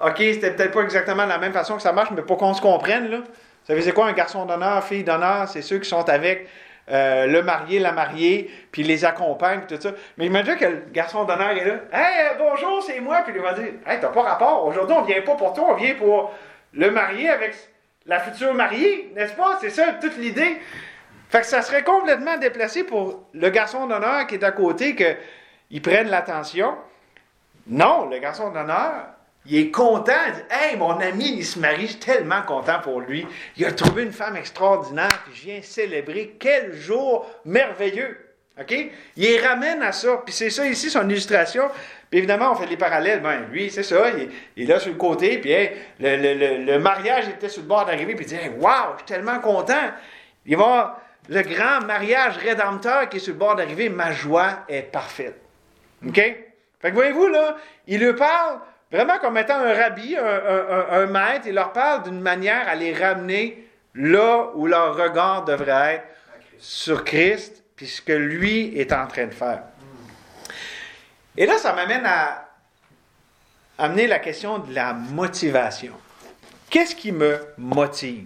OK, c'était peut-être pas exactement de la même façon que ça marche, mais pour qu'on se comprenne, là. Vous savez, c'est quoi un garçon d'honneur, fille d'honneur? C'est ceux qui sont avec euh, le marié, la mariée, puis les accompagnent, tout ça. Mais imagine que le garçon d'honneur est là. Hey, euh, bonjour, c'est moi. Puis il va dire, hey, t'as pas rapport. Aujourd'hui, on vient pas pour toi, on vient pour le marié avec la future mariée, n'est-ce pas? C'est ça, toute l'idée. Fait que ça serait complètement déplacé pour le garçon d'honneur qui est à côté, qu'il prenne l'attention. Non, le garçon d'honneur, il est content. Il dit, hey, mon ami, il se marie, je suis tellement content pour lui. Il a trouvé une femme extraordinaire, puis je viens célébrer. Quel jour merveilleux. OK? Il les ramène à ça. Puis c'est ça ici, son illustration. Puis évidemment, on fait les parallèles. Ben, lui, c'est ça, il, il est là sur le côté, puis hey, le, le, le, le mariage était sur le bord d'arriver, puis il dit, hey, wow, je suis tellement content. Il va y avoir le grand mariage rédempteur qui est sur le bord d'arriver. Ma joie est parfaite. OK? Fait que voyez-vous, là, il leur parle vraiment comme étant un rabbi, un, un, un, un maître. Il leur parle d'une manière à les ramener là où leur regard devrait être sur Christ, puis ce que lui est en train de faire. Et là, ça m'amène à amener la question de la motivation. Qu'est-ce qui me motive?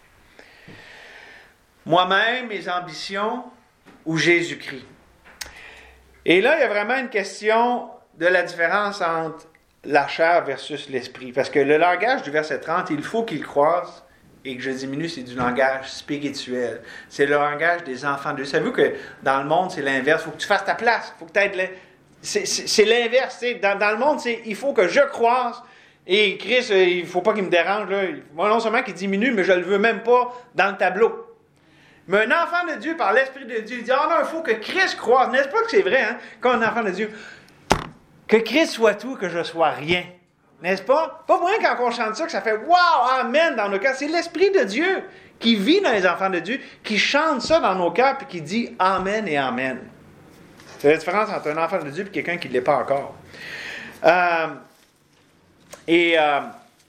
Moi-même, mes ambitions ou Jésus-Christ? Et là, il y a vraiment une question de la différence entre la chair versus l'esprit. Parce que le langage du verset trente, il faut qu'il croise et que je diminue, c'est du langage spirituel. C'est le langage des enfants de Dieu. Savez-vous que dans le monde, c'est l'inverse. Il faut que tu fasses ta place. Il faut que tu aides. C'est, c'est, c'est l'inverse. Dans, dans le monde, c'est il faut que je croise. Et Christ, il ne faut pas qu'il me dérange. Là. Moi, non seulement qu'il diminue, mais je ne le veux même pas dans le tableau. Mais un enfant de Dieu, par l'Esprit de Dieu, il dit, ah oh non, il faut que Christ croise. N'est-ce pas que c'est vrai, hein? Quand un enfant de Dieu, que Christ soit tout, que je sois rien. N'est-ce pas? Pas pour rien quand on chante ça, que ça fait wow, amen dans nos cœurs. C'est l'Esprit de Dieu qui vit dans les enfants de Dieu, qui chante ça dans nos cœurs, puis qui dit amen et amen. C'est la différence entre un enfant de Dieu et quelqu'un qui ne l'est pas encore. Euh, et, euh,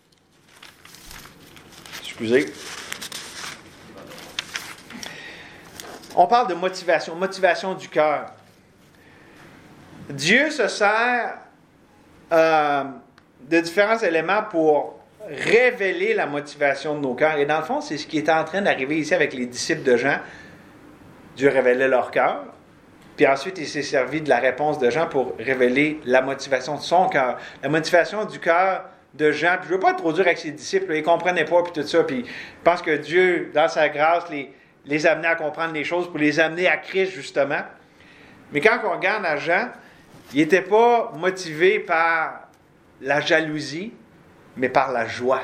excusez. On parle de motivation, motivation du cœur. Dieu se sert euh, de différents éléments pour révéler la motivation de nos cœurs. Et dans le fond, c'est ce qui est en train d'arriver ici avec les disciples de Jean. Dieu révélait leur cœur. Puis ensuite, il s'est servi de la réponse de Jean pour révéler la motivation de son cœur. La motivation du cœur de Jean. Puis je ne veux pas être trop dur avec ses disciples. Ils ne comprenaient pas, puis tout ça. Puis je pense que Dieu, dans sa grâce, les... les amener à comprendre les choses, pour les amener à Christ, justement. Mais quand on regarde à Jean, il n'était pas motivé par la jalousie, mais par la joie.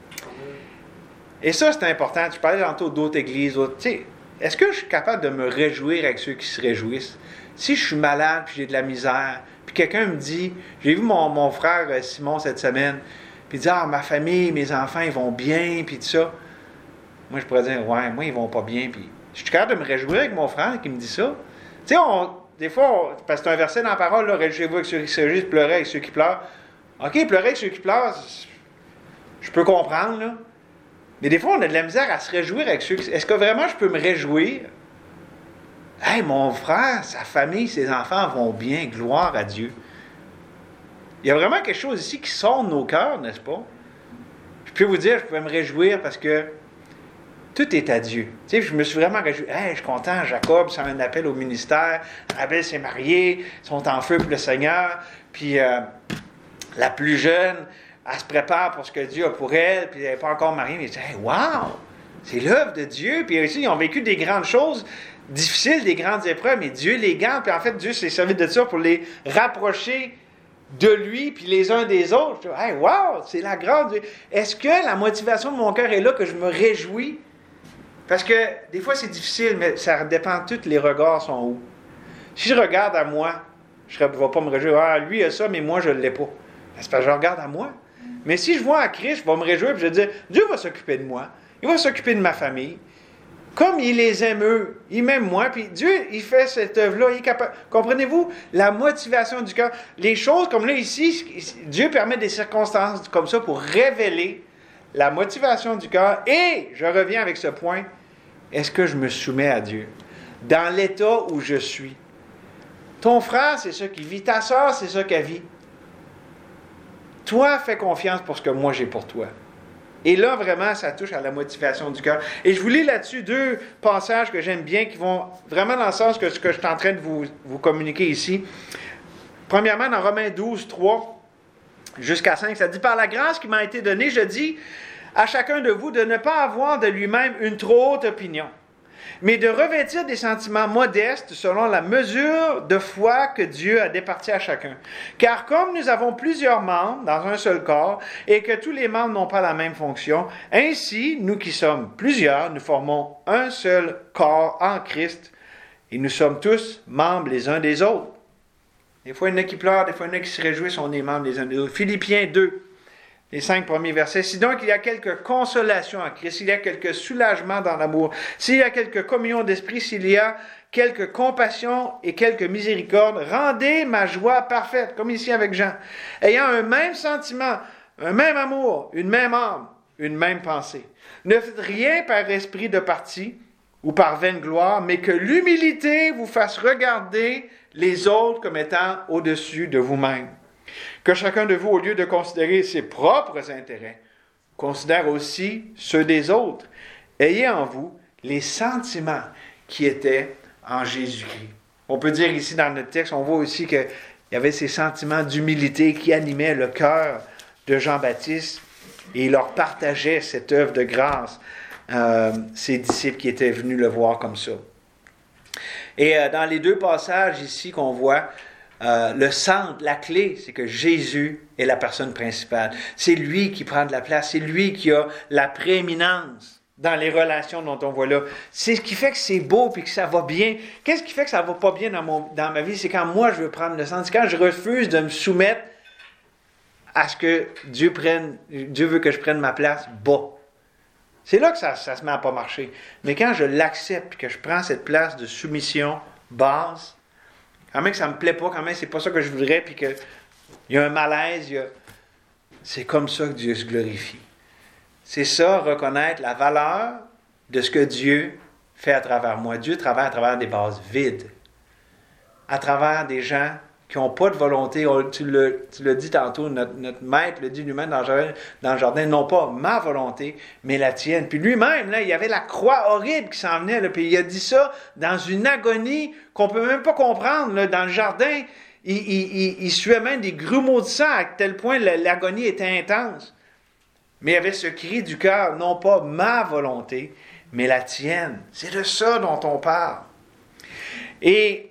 Et ça, c'est important. Tu parlais tantôt d'autres églises. D'autres, tu sais, est-ce que je suis capable de me réjouir avec ceux qui se réjouissent? Si je suis malade, puis j'ai de la misère, puis quelqu'un me dit, j'ai vu mon, mon frère Simon cette semaine, puis il dit, ah, ma famille, mes enfants, ils vont bien, puis tout ça. Moi, je pourrais dire, ouais, moi, ils vont pas bien. Puis, je suis capable de me réjouir avec mon frère qui me dit ça. Tu sais, des fois, on, parce que c'est un verset dans la parole, là, réjouissez-vous avec ceux qui se réjouissent, pleurez avec ceux qui pleurent. OK, pleurer avec ceux qui pleurent, je peux comprendre, là. Mais des fois, on a de la misère à se réjouir avec ceux qui. Est-ce que vraiment je peux me réjouir? Hey, mon frère, sa famille, ses enfants vont bien, gloire à Dieu. Il y a vraiment quelque chose ici qui sonne nos cœurs, n'est-ce pas? Je peux vous dire, je pouvais me réjouir parce que tout est à Dieu. Tu sais, je me suis vraiment réjoui. Hey, je suis content, Jacob, c'est un appel au ministère. Annabelle s'est mariée, ils sont en feu pour le Seigneur. Puis euh, la plus jeune, elle se prépare pour ce que Dieu a pour elle, puis elle n'est pas encore mariée. Mais elle dit, hey, wow! C'est l'œuvre de Dieu. Puis aussi, ils ont vécu des grandes choses difficiles, des grandes épreuves, mais Dieu les garde. Puis en fait, Dieu s'est servi de ça pour les rapprocher de lui, puis les uns des autres. Hey, wow! C'est la grâce de Dieu. Est-ce que la motivation de mon cœur est là, que je me réjouis? Parce que des fois, c'est difficile, mais ça dépend, tous les regards sont où. Si je regarde à moi, je ne vais pas me réjouir. Ah, lui a ça, mais moi, je ne l'ai pas. C'est parce que je regarde à moi. Mais si je vois à Christ, je vais me réjouir et je vais dire, Dieu va s'occuper de moi. Il va s'occuper de ma famille. Comme il les aime eux, il m'aime moi. Puis Dieu, il fait cette œuvre-là. Il est capable. Comprenez-vous? La motivation du cœur. Les choses comme là, ici, Dieu permet des circonstances comme ça pour révéler la motivation du cœur. Et, je reviens avec ce point, est-ce que je me soumets à Dieu? Dans l'état où je suis. Ton frère, c'est ça qu'il vit. Ta sœur, c'est ça qu'elle vit. Toi, fais confiance pour ce que moi j'ai pour toi. Et là, vraiment, ça touche à la motivation du cœur. Et je vous lis là-dessus deux passages que j'aime bien, qui vont vraiment dans le sens que ce que je suis en train de vous, vous communiquer ici. Premièrement, dans Romains douze, trois jusqu'à cinq, ça dit « Par la grâce qui m'a été donnée, je dis à chacun de vous de ne pas avoir de lui-même une trop haute opinion, mais de revêtir des sentiments modestes selon la mesure de foi que Dieu a départie à chacun. Car comme nous avons plusieurs membres dans un seul corps, et que tous les membres n'ont pas la même fonction, ainsi, nous qui sommes plusieurs, nous formons un seul corps en Christ, et nous sommes tous membres les uns des autres. » Des fois, il y en a qui pleurent, des fois, il y en a qui se réjouissent, on est membres les uns des autres. Philippiens deux, les cinq premiers versets. « Si donc il y a quelque consolation en Christ, s'il y a quelque soulagement dans l'amour, s'il y a quelque communion d'esprit, s'il y a quelque compassion et quelque miséricorde, rendez ma joie parfaite, comme ici avec Jean, ayant un même sentiment, un même amour, une même âme, une même pensée. Ne faites rien par esprit de parti ou par vaine gloire, mais que l'humilité vous fasse regarder les autres comme étant au-dessus de vous-même. Que chacun de vous, au lieu de considérer ses propres intérêts, considère aussi ceux des autres. Ayez en vous les sentiments qui étaient en Jésus-Christ. » On peut dire ici dans notre texte, on voit aussi qu'il y avait ces sentiments d'humilité qui animaient le cœur de Jean-Baptiste et il leur partageait cette œuvre de grâce, euh, ses disciples qui étaient venus le voir comme ça. Et euh, dans les deux passages ici qu'on voit, euh, le centre, la clé, c'est que Jésus est la personne principale. C'est lui qui prend de la place, c'est lui qui a la prééminence dans les relations dont on voit là. C'est ce qui fait que c'est beau et que ça va bien. Qu'est-ce qui fait que ça ne va pas bien dans, mon, dans ma vie? C'est quand moi je veux prendre le centre, c'est quand je refuse de me soumettre à ce que Dieu prenne, Dieu veut que je prenne ma place bas. C'est là que ça, ça se met à pas marcher. Mais quand je l'accepte et que je prends cette place de soumission basse, quand même que ça me plaît pas, quand même c'est pas ça que je voudrais, puis qu'il y a un malaise, il y a... c'est comme ça que Dieu se glorifie. C'est ça, reconnaître la valeur de ce que Dieu fait à travers moi. Dieu travaille à travers des bases vides, à travers des gens qui n'ont pas de volonté. Tu l'as, tu l'as dit tantôt, notre, notre maître le dit lui-même dans le jardin, dans le jardin, non pas ma volonté, mais la tienne. Puis lui-même, là, il y avait la croix horrible qui s'en venait, là, puis il a dit ça dans une agonie qu'on ne peut même pas comprendre. Là, dans le jardin, il, il, il, il suait même des grumeaux de sang à tel point l'agonie était intense. Mais il y avait ce cri du cœur, non pas ma volonté, mais la tienne. C'est de ça dont on parle. Et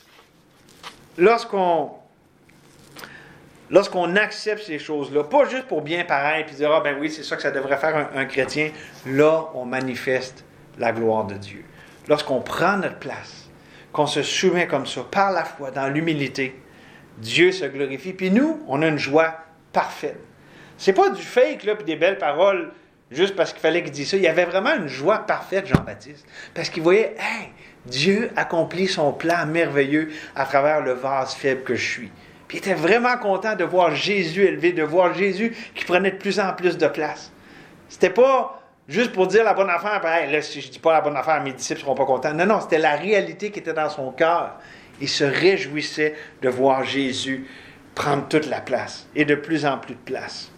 Lorsqu'on, lorsqu'on accepte ces choses-là, pas juste pour bien paraître et dire « Ah ben oui, c'est ça que ça devrait faire un, un chrétien », là, on manifeste la gloire de Dieu. Lorsqu'on prend notre place, qu'on se soumet comme ça, par la foi, dans l'humilité, Dieu se glorifie. Puis nous, on a une joie parfaite. C'est pas du fake, là, puis des belles paroles, juste parce qu'il fallait qu'il dise ça. Il y avait vraiment une joie parfaite, Jean-Baptiste. Parce qu'il voyait « Hey! » Dieu accomplit son plan merveilleux à travers le vase faible que je suis. Puis il était vraiment content de voir Jésus élevé, de voir Jésus qui prenait de plus en plus de place. C'était pas juste pour dire la bonne affaire, ben, hey, là, si je dis pas la bonne affaire, mes disciples ne seront pas contents. Non, non, c'était la réalité qui était dans son cœur. Il se réjouissait de voir Jésus prendre toute la place et de plus en plus de place.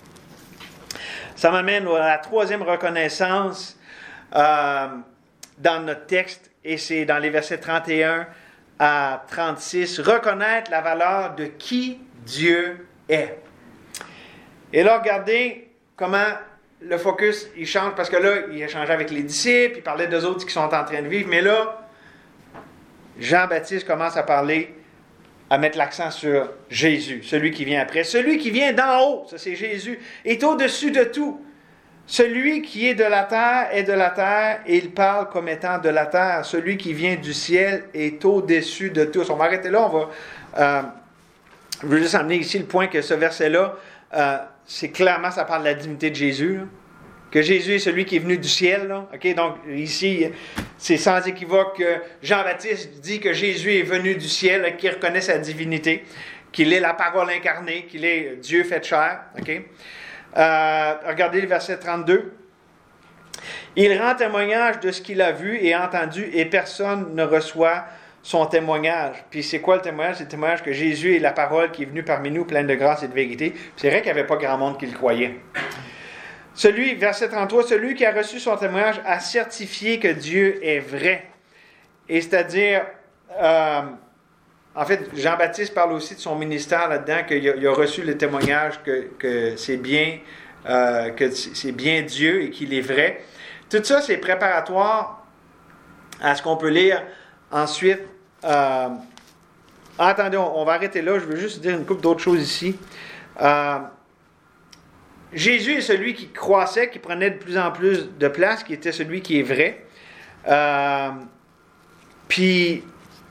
Ça m'amène à la troisième reconnaissance euh, dans notre texte. Et c'est dans les versets trente et un à trente-six, reconnaître la valeur de qui Dieu est. Et là, regardez comment le focus, il change, parce que là, il échangeait avec les disciples, il parlait d'eux autres qui sont en train de vivre, mais là, Jean-Baptiste commence à parler, à mettre l'accent sur Jésus, celui qui vient après. Celui qui vient d'en haut, ça c'est Jésus, est au-dessus de tout. Celui qui est de la terre est de la terre, et il parle comme étant de la terre. Celui qui vient du ciel est au-dessus de tous. On va arrêter là, on va... Euh, je veux juste amener ici le point que ce verset-là, euh, c'est clairement, ça parle de la divinité de Jésus, là. Que Jésus est celui qui est venu du ciel. Là. Okay? Donc ici, c'est sans équivoque que Jean-Baptiste dit que Jésus est venu du ciel, qu'il reconnaît sa divinité, qu'il est la parole incarnée, qu'il est Dieu fait chair. Okay? Euh, regardez le verset trente-deux. Il rend témoignage de ce qu'il a vu et entendu, et personne ne reçoit son témoignage. Puis c'est quoi le témoignage? C'est le témoignage que Jésus est la parole qui est venue parmi nous, pleine de grâce et de vérité. Puis c'est vrai qu'il n'y avait pas grand monde qui le croyait. Celui, verset trente-trois, celui qui a reçu son témoignage a certifié que Dieu est vrai. Et c'est-à-dire, euh, en fait, Jean-Baptiste parle aussi de son ministère là-dedans, qu'il a, il a reçu le témoignage que, que c'est bien, euh, que c'est bien Dieu et qu'il est vrai. Tout ça, c'est préparatoire à ce qu'on peut lire ensuite. Euh, attendez, on, on va arrêter là. Je veux juste dire une couple d'autres choses ici. Euh, Jésus est celui qui croissait, qui prenait de plus en plus de place, qui était celui qui est vrai. Euh, puis,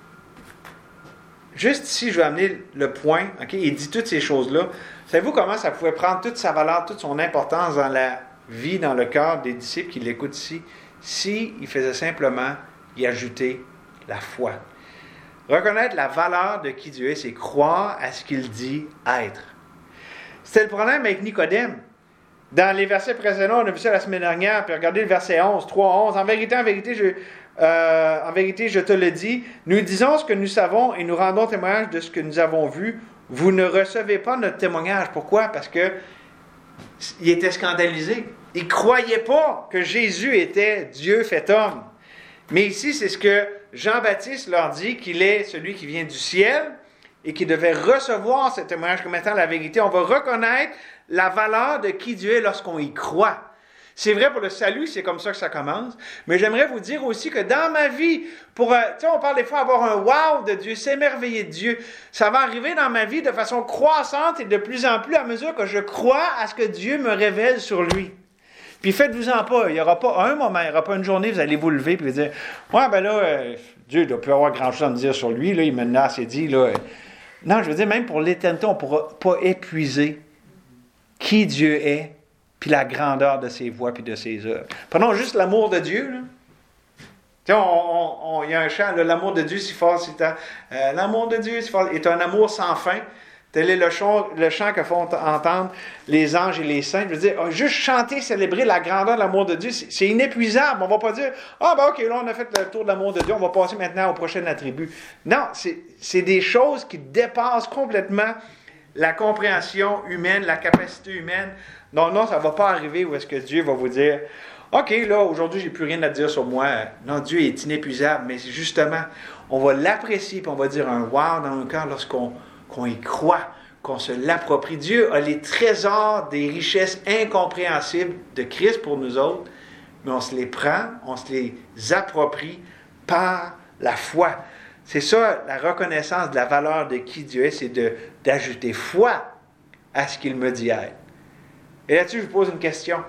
juste ici, je vais amener le point. Okay? Il dit toutes ces choses-là. Savez-vous comment ça pouvait prendre toute sa valeur, toute son importance dans la vie, dans le cœur des disciples qui l'écoutent ici, si il faisait simplement y ajouter la foi. Reconnaître la valeur de qui Dieu est, c'est croire à ce qu'il dit être. C'était le problème avec Nicodème. Dans les versets précédents, on a vu ça la semaine dernière, puis regardez le verset onze, trois onze. En vérité, en vérité, je, euh, en vérité, je te le dis, nous disons ce que nous savons et nous rendons témoignage de ce que nous avons vu. Vous ne recevez pas notre témoignage. Pourquoi? Parce que il était scandalisé. Il ne croyait pas que Jésus était Dieu fait homme. Mais ici, c'est ce que Jean-Baptiste leur dit, qu'il est celui qui vient du ciel et qui devait recevoir ce témoignage comme étant la vérité. On va reconnaître la valeur de qui Dieu est lorsqu'on y croit. C'est vrai pour le salut, c'est comme ça que ça commence. Mais j'aimerais vous dire aussi que dans ma vie, pour, euh, tu sais, on parle des fois d'avoir un wow de Dieu, s'émerveiller de Dieu. Ça va arriver dans ma vie de façon croissante et de plus en plus à mesure que je crois à ce que Dieu me révèle sur lui. Puis faites-vous-en pas, il n'y aura pas un moment, il n'y aura pas une journée, vous allez vous lever et vous dire « Ouais, ben là, euh, Dieu ne doit plus avoir grand-chose à me dire sur lui, là, il me l'a assez dit. » là. Non, je veux dire, même pour l'éternité, on ne pourra pas épuiser qui Dieu est, puis la grandeur de ses voies puis de ses œuvres. Prenons juste l'amour de Dieu. Là. Tu sais, il y a un chant, là, l'amour de Dieu si fort, c'est un, euh, l'amour de Dieu si fort, est un amour sans fin. Tel est le chant, le chant que font entendre les anges et les saints. Je veux dire, juste chanter, célébrer la grandeur de l'amour de Dieu, c'est, c'est inépuisable. On ne va pas dire, ah ben ok, là on a fait le tour de l'amour de Dieu, on va passer maintenant au prochain attribut. Non, c'est, c'est des choses qui dépassent complètement la compréhension humaine, la capacité humaine. Non, non, ça ne va pas arriver où est-ce que Dieu va vous dire, ok, là, aujourd'hui, j'ai plus rien à dire sur moi. Non, Dieu est inépuisable, mais justement, on va l'apprécier, puis on va dire un wow dans nos cœurs lorsqu'on qu'on y croit, qu'on se l'approprie. Dieu a les trésors des richesses incompréhensibles de Christ pour nous autres, mais on se les prend, on se les approprie par la foi. C'est ça, la reconnaissance de la valeur de qui Dieu est, c'est de, d'ajouter foi à ce qu'il me dit être. Et là-dessus, je vous pose une question.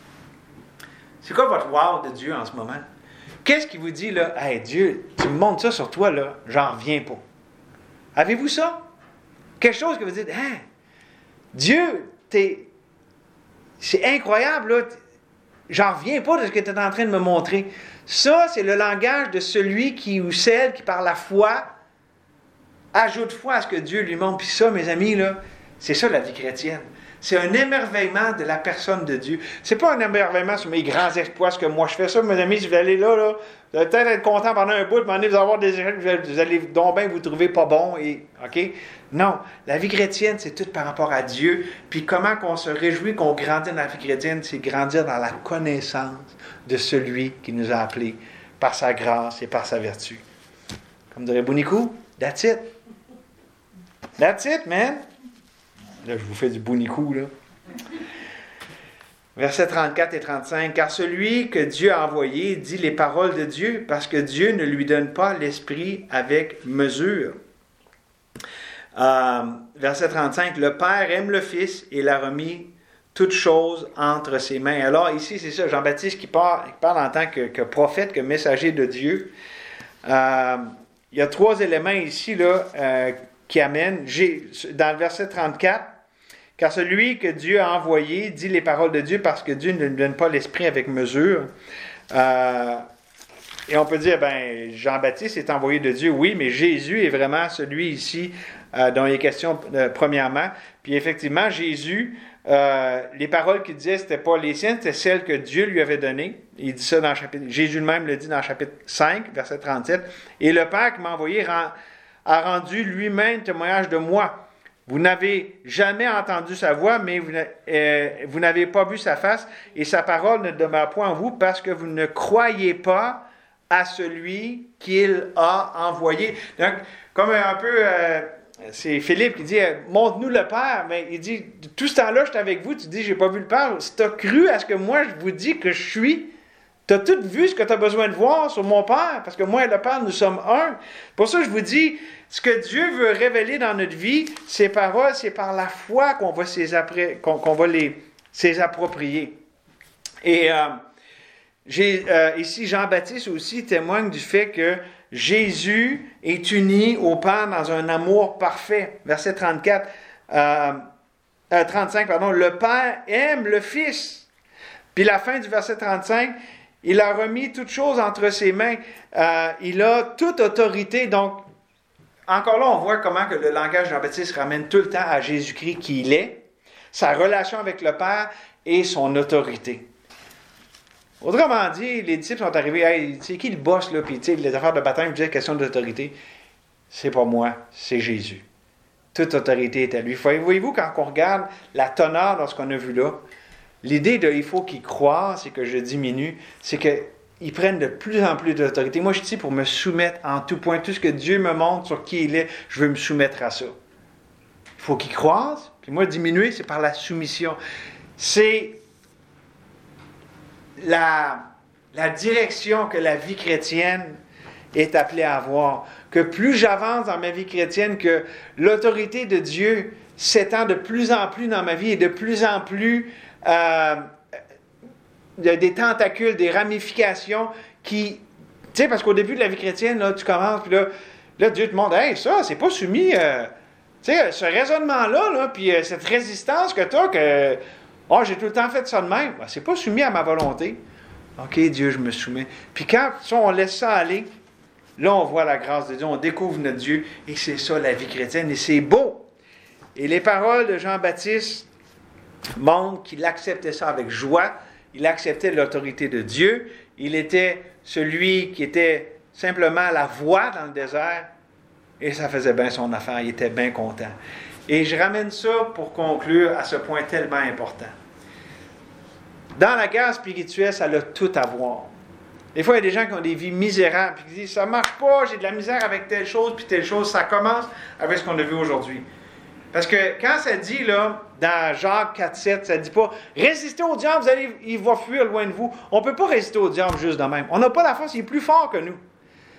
C'est quoi votre wow de Dieu en ce moment? Qu'est-ce qui vous dit, là, « Hey, Dieu, tu me montres ça sur toi, là, j'en reviens pas. » Avez-vous ça? Quelque chose que vous dites, hein, Dieu, t'es, c'est incroyable, là, j'en reviens pas de ce que tu es en train de me montrer. Ça, c'est le langage de celui qui ou celle qui, par la foi, ajoute foi à ce que Dieu lui montre. Puis ça, mes amis, là, c'est ça la vie chrétienne. C'est un émerveillement de la personne de Dieu. C'est pas un émerveillement sur mes grands exploits, ce que moi je fais ça, mes amis, si vous allez là, là, vous allez peut-être être content pendant un bout, puis vous allez avoir des échecs, vous allez donc bien vous trouver pas bon, et, OK? Non, la vie chrétienne, c'est tout par rapport à Dieu. Puis comment qu'on se réjouit qu'on grandit dans la vie chrétienne, c'est grandir dans la connaissance de celui qui nous a appelés par sa grâce et par sa vertu. Comme dirait Bounicou, that's it. That's it, man. Là, je vous fais du bounicou, là. Versets trente-quatre et trente-cinq. « Car celui que Dieu a envoyé dit les paroles de Dieu, parce que Dieu ne lui donne pas l'esprit avec mesure. Euh, » Verset trente-cinq. « Le Père aime le Fils et l'a remis toutes choses entre ses mains. » Alors ici, c'est ça, Jean-Baptiste qui parle, qui parle en tant que, que prophète, que messager de Dieu. Euh, il y a trois éléments ici, là, euh, qui amènent. J'ai, dans le verset trente-quatre, « Car celui que Dieu a envoyé dit les paroles de Dieu parce que Dieu ne lui donne pas l'esprit avec mesure. Euh, » Et on peut dire, ben Jean-Baptiste est envoyé de Dieu, oui, mais Jésus est vraiment celui ici euh, dont il est question euh, premièrement. Puis effectivement, Jésus, euh, les paroles qu'il disait, c'était pas les siennes, c'était celles que Dieu lui avait données. Il dit ça dans le chapitre, Jésus lui-même le dit dans le chapitre cinq, verset trente-sept. Et le Père qui m'a envoyé rend, a rendu lui-même témoignage de moi. Vous n'avez jamais entendu sa voix, mais vous, euh, vous n'avez pas vu sa face, et sa parole ne demeure point en vous parce que vous ne croyez pas à celui qu'il a envoyé. Donc, comme un peu, euh, c'est Philippe qui dit, montre-nous le Père, mais il dit, tout ce temps-là, j'étais avec vous, tu dis, j'ai pas vu le Père. Si tu as cru à ce que moi, je vous dis que je suis, tu as tout vu ce que tu as besoin de voir sur mon Père, parce que moi et le Père, nous sommes un. Pour ça, je vous dis, ce que Dieu veut révéler dans notre vie, ces paroles, c'est par la foi qu'on va s'y appré- qu'on, qu'on va les, s'y approprier. Et euh, j'ai, euh, ici, Jean-Baptiste aussi témoigne du fait que Jésus est uni au Père dans un amour parfait. Verset trente-quatre, euh, euh, trente-cinq, pardon. Le Père aime le Fils. Puis la fin du verset trente-cinq, il a remis toutes choses entre ses mains. Euh, il a toute autorité. Donc, encore là, on voit comment que le langage de Jean-Baptiste ramène tout le temps à Jésus-Christ qui il est, sa relation avec le Père et son autorité. Autrement dit, les disciples sont arrivés, hey, c'est qui le boss, là? Puis, les affaires de baptême, je disais, question d'autorité. C'est pas moi, c'est Jésus. Toute autorité est à lui. Voyez-vous, quand on regarde la teneur dans ce qu'on a vu là, l'idée de il faut qu'il croie, c'est que je diminue, c'est qu'ils prennent de plus en plus d'autorité. Moi, je suis ici pour me soumettre en tout point. Tout ce que Dieu me montre sur qui il est, je veux me soumettre à ça. Il faut qu'il croise, puis moi, diminuer, c'est par la soumission. C'est la, la direction que la vie chrétienne est appelée à avoir. Que plus j'avance dans ma vie chrétienne, que l'autorité de Dieu s'étend de plus en plus dans ma vie et de plus en plus euh, des tentacules, des ramifications qui... Tu sais, parce qu'au début de la vie chrétienne, là, tu commences, puis là, là, Dieu te montre, hey, ça, c'est pas soumis... Euh, tu sais, ce raisonnement-là, là, puis euh, cette résistance que tu as, que... Oh, j'ai tout le temps fait ça de même. Ben, c'est pas soumis à ma volonté. OK, Dieu, je me soumets. Puis quand ça, on laisse ça aller, là, on voit la grâce de Dieu, on découvre notre Dieu, et c'est ça la vie chrétienne, et c'est beau. Et les paroles de Jean-Baptiste montrent qu'il acceptait ça avec joie, il acceptait l'autorité de Dieu, il était celui qui était simplement la voix dans le désert, et ça faisait bien son affaire, il était bien content. Et je ramène ça pour conclure à ce point tellement important. Dans la guerre spirituelle, ça a tout à voir. Des fois, il y a des gens qui ont des vies misérables, puis qui disent, ça ne marche pas, j'ai de la misère avec telle chose, puis telle chose. Ça commence avec ce qu'on a vu aujourd'hui. Parce que quand ça dit, là, dans Jacques quatre sept, ça ne dit pas, résistez au diable, vous allez, il va fuir loin de vous. On ne peut pas résister au diable juste de même. On n'a pas la force, il est plus fort que nous.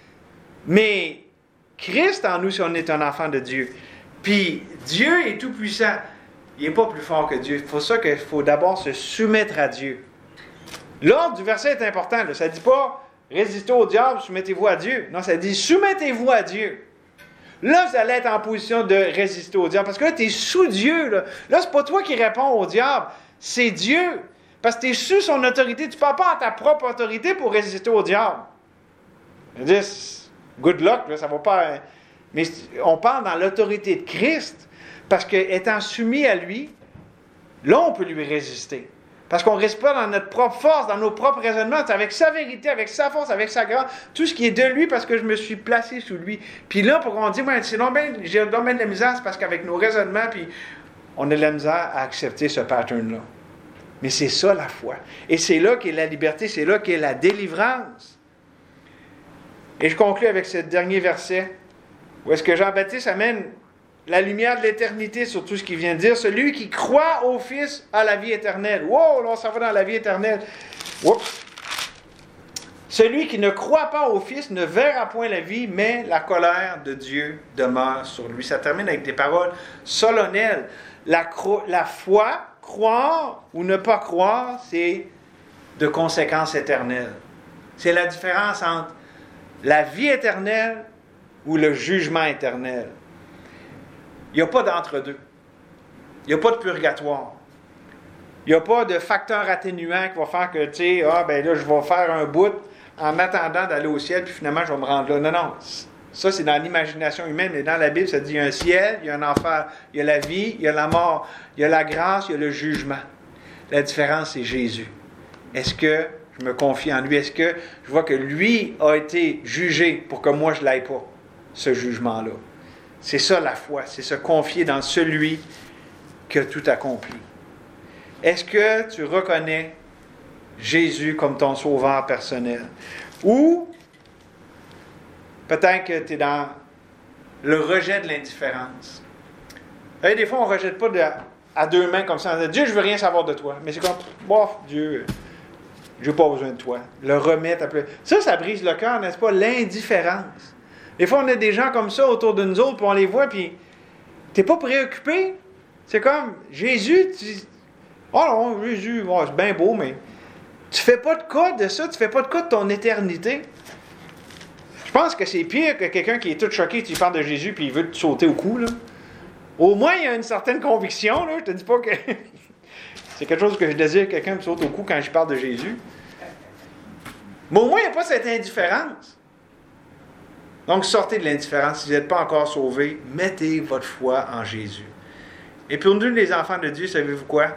Mais Christ en nous, si on est un enfant de Dieu. Puis Dieu est tout puissant. Il n'est pas plus fort que Dieu. C'est pour ça qu'il faut d'abord se soumettre à Dieu. L'ordre du verset est important. Là. Ça ne dit pas « Résistez au diable, soumettez-vous à Dieu ». Non, ça dit « Soumettez-vous à Dieu ». Là, vous allez être en position de résister au diable. Parce que là, tu es sous Dieu. Là, là ce n'est pas toi qui réponds au diable. C'est Dieu. Parce que tu es sous son autorité. Tu ne parles pas en ta propre autorité pour résister au diable. Je veux dire, good luck, là, ça ne va pas... Mais on parle dans l'autorité de Christ, parce qu'étant soumis à lui, là, on peut lui résister. Parce qu'on ne reste pas dans notre propre force, dans nos propres raisonnements. C'est avec sa vérité, avec sa force, avec sa grâce, tout ce qui est de lui, parce que je me suis placé sous lui. Puis là, pour qu'on dise, ouais, c'est non bien, j'ai donc bien de la misère, c'est parce qu'avec nos raisonnements, puis on a de la misère à accepter ce pattern-là. Mais c'est ça la foi. Et c'est là qu'est la liberté, c'est là qu'est la délivrance. Et je conclue avec ce dernier verset. Où est-ce que Jean-Baptiste amène la lumière de l'éternité sur tout ce qu'il vient de dire? Celui qui croit au Fils a la vie éternelle. Wow, là, on s'en va dans la vie éternelle. Oups. Celui qui ne croit pas au Fils ne verra point la vie, mais la colère de Dieu demeure sur lui. Ça termine avec des paroles solennelles. La, cro- la foi, croire ou ne pas croire, c'est de conséquences éternelles. C'est la différence entre la vie éternelle ou le jugement éternel. Il n'y a pas d'entre-deux. Il n'y a pas de purgatoire. Il n'y a pas de facteur atténuant qui va faire que, tu sais, ah, ben là, je vais faire un bout en attendant d'aller au ciel, puis finalement, je vais me rendre là. Non, non. Ça, c'est dans l'imagination humaine, mais dans la Bible, ça dit il y a un ciel, il y a un enfer, il y a la vie, il y a la mort, il y a la grâce, il y a le jugement. La différence, c'est Jésus. Est-ce que je me confie en lui? Est-ce que je vois que lui a été jugé pour que moi, je ne l'aille pas, ce jugement-là? C'est ça la foi, c'est se confier dans celui qui a tout accompli. Est-ce que tu reconnais Jésus comme ton sauveur personnel? Ou peut-être que tu es dans le rejet de l'indifférence. Et des fois, on ne rejette pas de, à deux mains comme ça. On dit, Dieu, je ne veux rien savoir de toi. Mais c'est comme, bof, Dieu, je n'ai pas besoin de toi. Le remettre à plus. Ça, ça brise le cœur, n'est-ce pas? L'indifférence. Des fois, on a des gens comme ça autour de nous autres, puis on les voit, puis tu n'es pas préoccupé. C'est comme, Jésus, tu... oh non, Jésus, oh, c'est bien beau, mais tu fais pas de cas de ça, tu fais pas de cas de ton éternité. Je pense que c'est pire que quelqu'un qui est tout choqué, tu lui parles de Jésus, puis il veut te sauter au cou, là. Au moins, il y a une certaine conviction, là. Je te dis pas que... c'est quelque chose que je désire, quelqu'un me saute au cou quand je parle de Jésus. Mais au moins, il n'y a pas cette indifférence. Donc, sortez de l'indifférence. Si vous n'êtes pas encore sauvés, mettez votre foi en Jésus. Et pour nous, les enfants de Dieu, savez-vous quoi?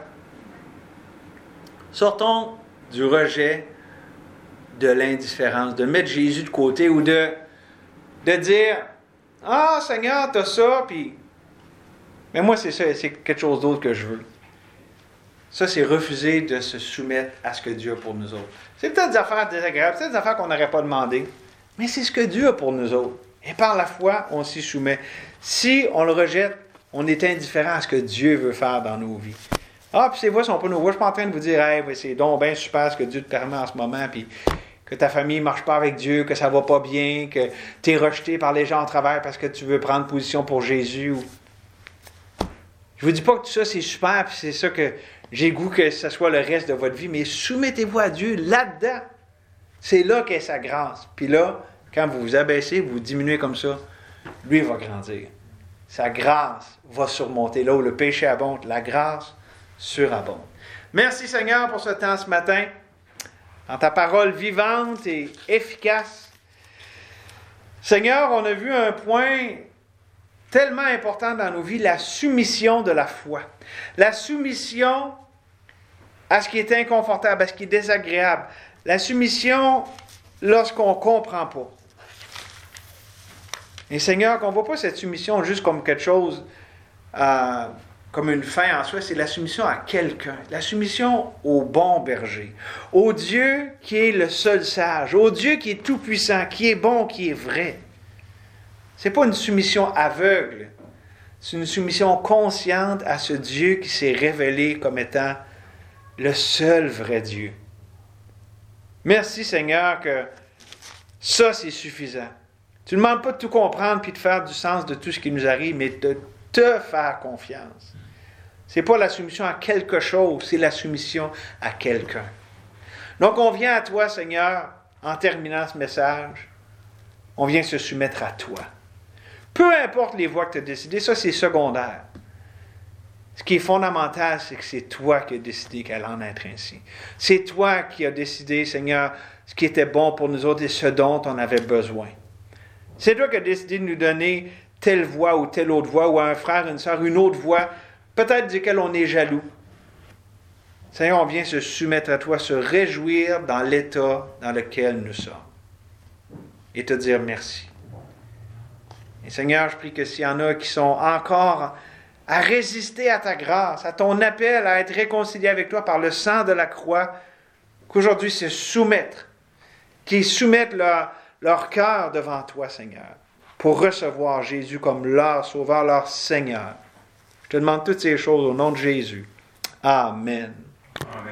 Sortons du rejet de l'indifférence, de mettre Jésus de côté ou de, de dire « Ah, Seigneur, tu as ça, puis... » Mais moi, c'est ça, c'est quelque chose d'autre que je veux. Ça, c'est refuser de se soumettre à ce que Dieu a pour nous autres. C'est peut-être des affaires désagréables, c'est peut-être des affaires qu'on n'aurait pas demandé, mais c'est ce que Dieu a pour nous autres. Et par la foi, on s'y soumet. Si on le rejette, on est indifférent à ce que Dieu veut faire dans nos vies. Ah, puis ces voix sont pas nos voix. Je ne suis pas en train de vous dire, hey, c'est donc bien super ce que Dieu te permet en ce moment, puis que ta famille ne marche pas avec Dieu, que ça ne va pas bien, que tu es rejeté par les gens au travers parce que tu veux prendre position pour Jésus. Je ne vous dis pas que tout ça, c'est super, puis c'est ça que j'ai le goût que ce soit le reste de votre vie, mais soumettez-vous à Dieu là-dedans. C'est là qu'est sa grâce. Puis là, quand vous vous abaissez, vous diminuez comme ça, lui va grandir. Sa grâce va surmonter. Là où le péché abonde, la grâce surabonde. Merci Seigneur pour ce temps ce matin, dans ta parole vivante et efficace. Seigneur, on a vu un point tellement important dans nos vies, la soumission de la foi. La soumission à ce qui est inconfortable, à ce qui est désagréable. La soumission lorsqu'on ne comprend pas. Et Seigneur, qu'on ne voit pas cette soumission juste comme quelque chose, euh, comme une fin en soi, c'est la soumission à quelqu'un. La soumission au bon berger. Au Dieu qui est le seul sage. Au Dieu qui est tout-puissant, qui est bon, qui est vrai. Ce n'est pas une soumission aveugle. C'est une soumission consciente à ce Dieu qui s'est révélé comme étant le seul vrai Dieu. Merci Seigneur que ça c'est suffisant. Tu ne demandes pas de tout comprendre puis de faire du sens de tout ce qui nous arrive, mais de te faire confiance. Ce n'est pas la soumission à quelque chose, c'est la soumission à quelqu'un. Donc on vient à toi Seigneur, en terminant ce message, on vient se soumettre à toi. Peu importe les voies que tu as décidées, ça c'est secondaire. Ce qui est fondamental, c'est que c'est toi qui as décidé qu'elle en être ainsi. C'est toi qui as décidé, Seigneur, ce qui était bon pour nous autres et ce dont on avait besoin. C'est toi qui as décidé de nous donner telle voie ou telle autre voie, ou à un frère, une sœur, une autre voie, peut-être duquel on est jaloux. Seigneur, on vient se soumettre à toi, se réjouir dans l'état dans lequel nous sommes. Et te dire merci. Et Seigneur, je prie que s'il y en a qui sont encore à résister à ta grâce, à ton appel à être réconcilié avec toi par le sang de la croix, qu'aujourd'hui se soumettre, qu'ils soumettent leur, leur cœur devant toi, Seigneur, pour recevoir Jésus comme leur Sauveur, leur Seigneur. Je te demande toutes ces choses au nom de Jésus. Amen. Amen.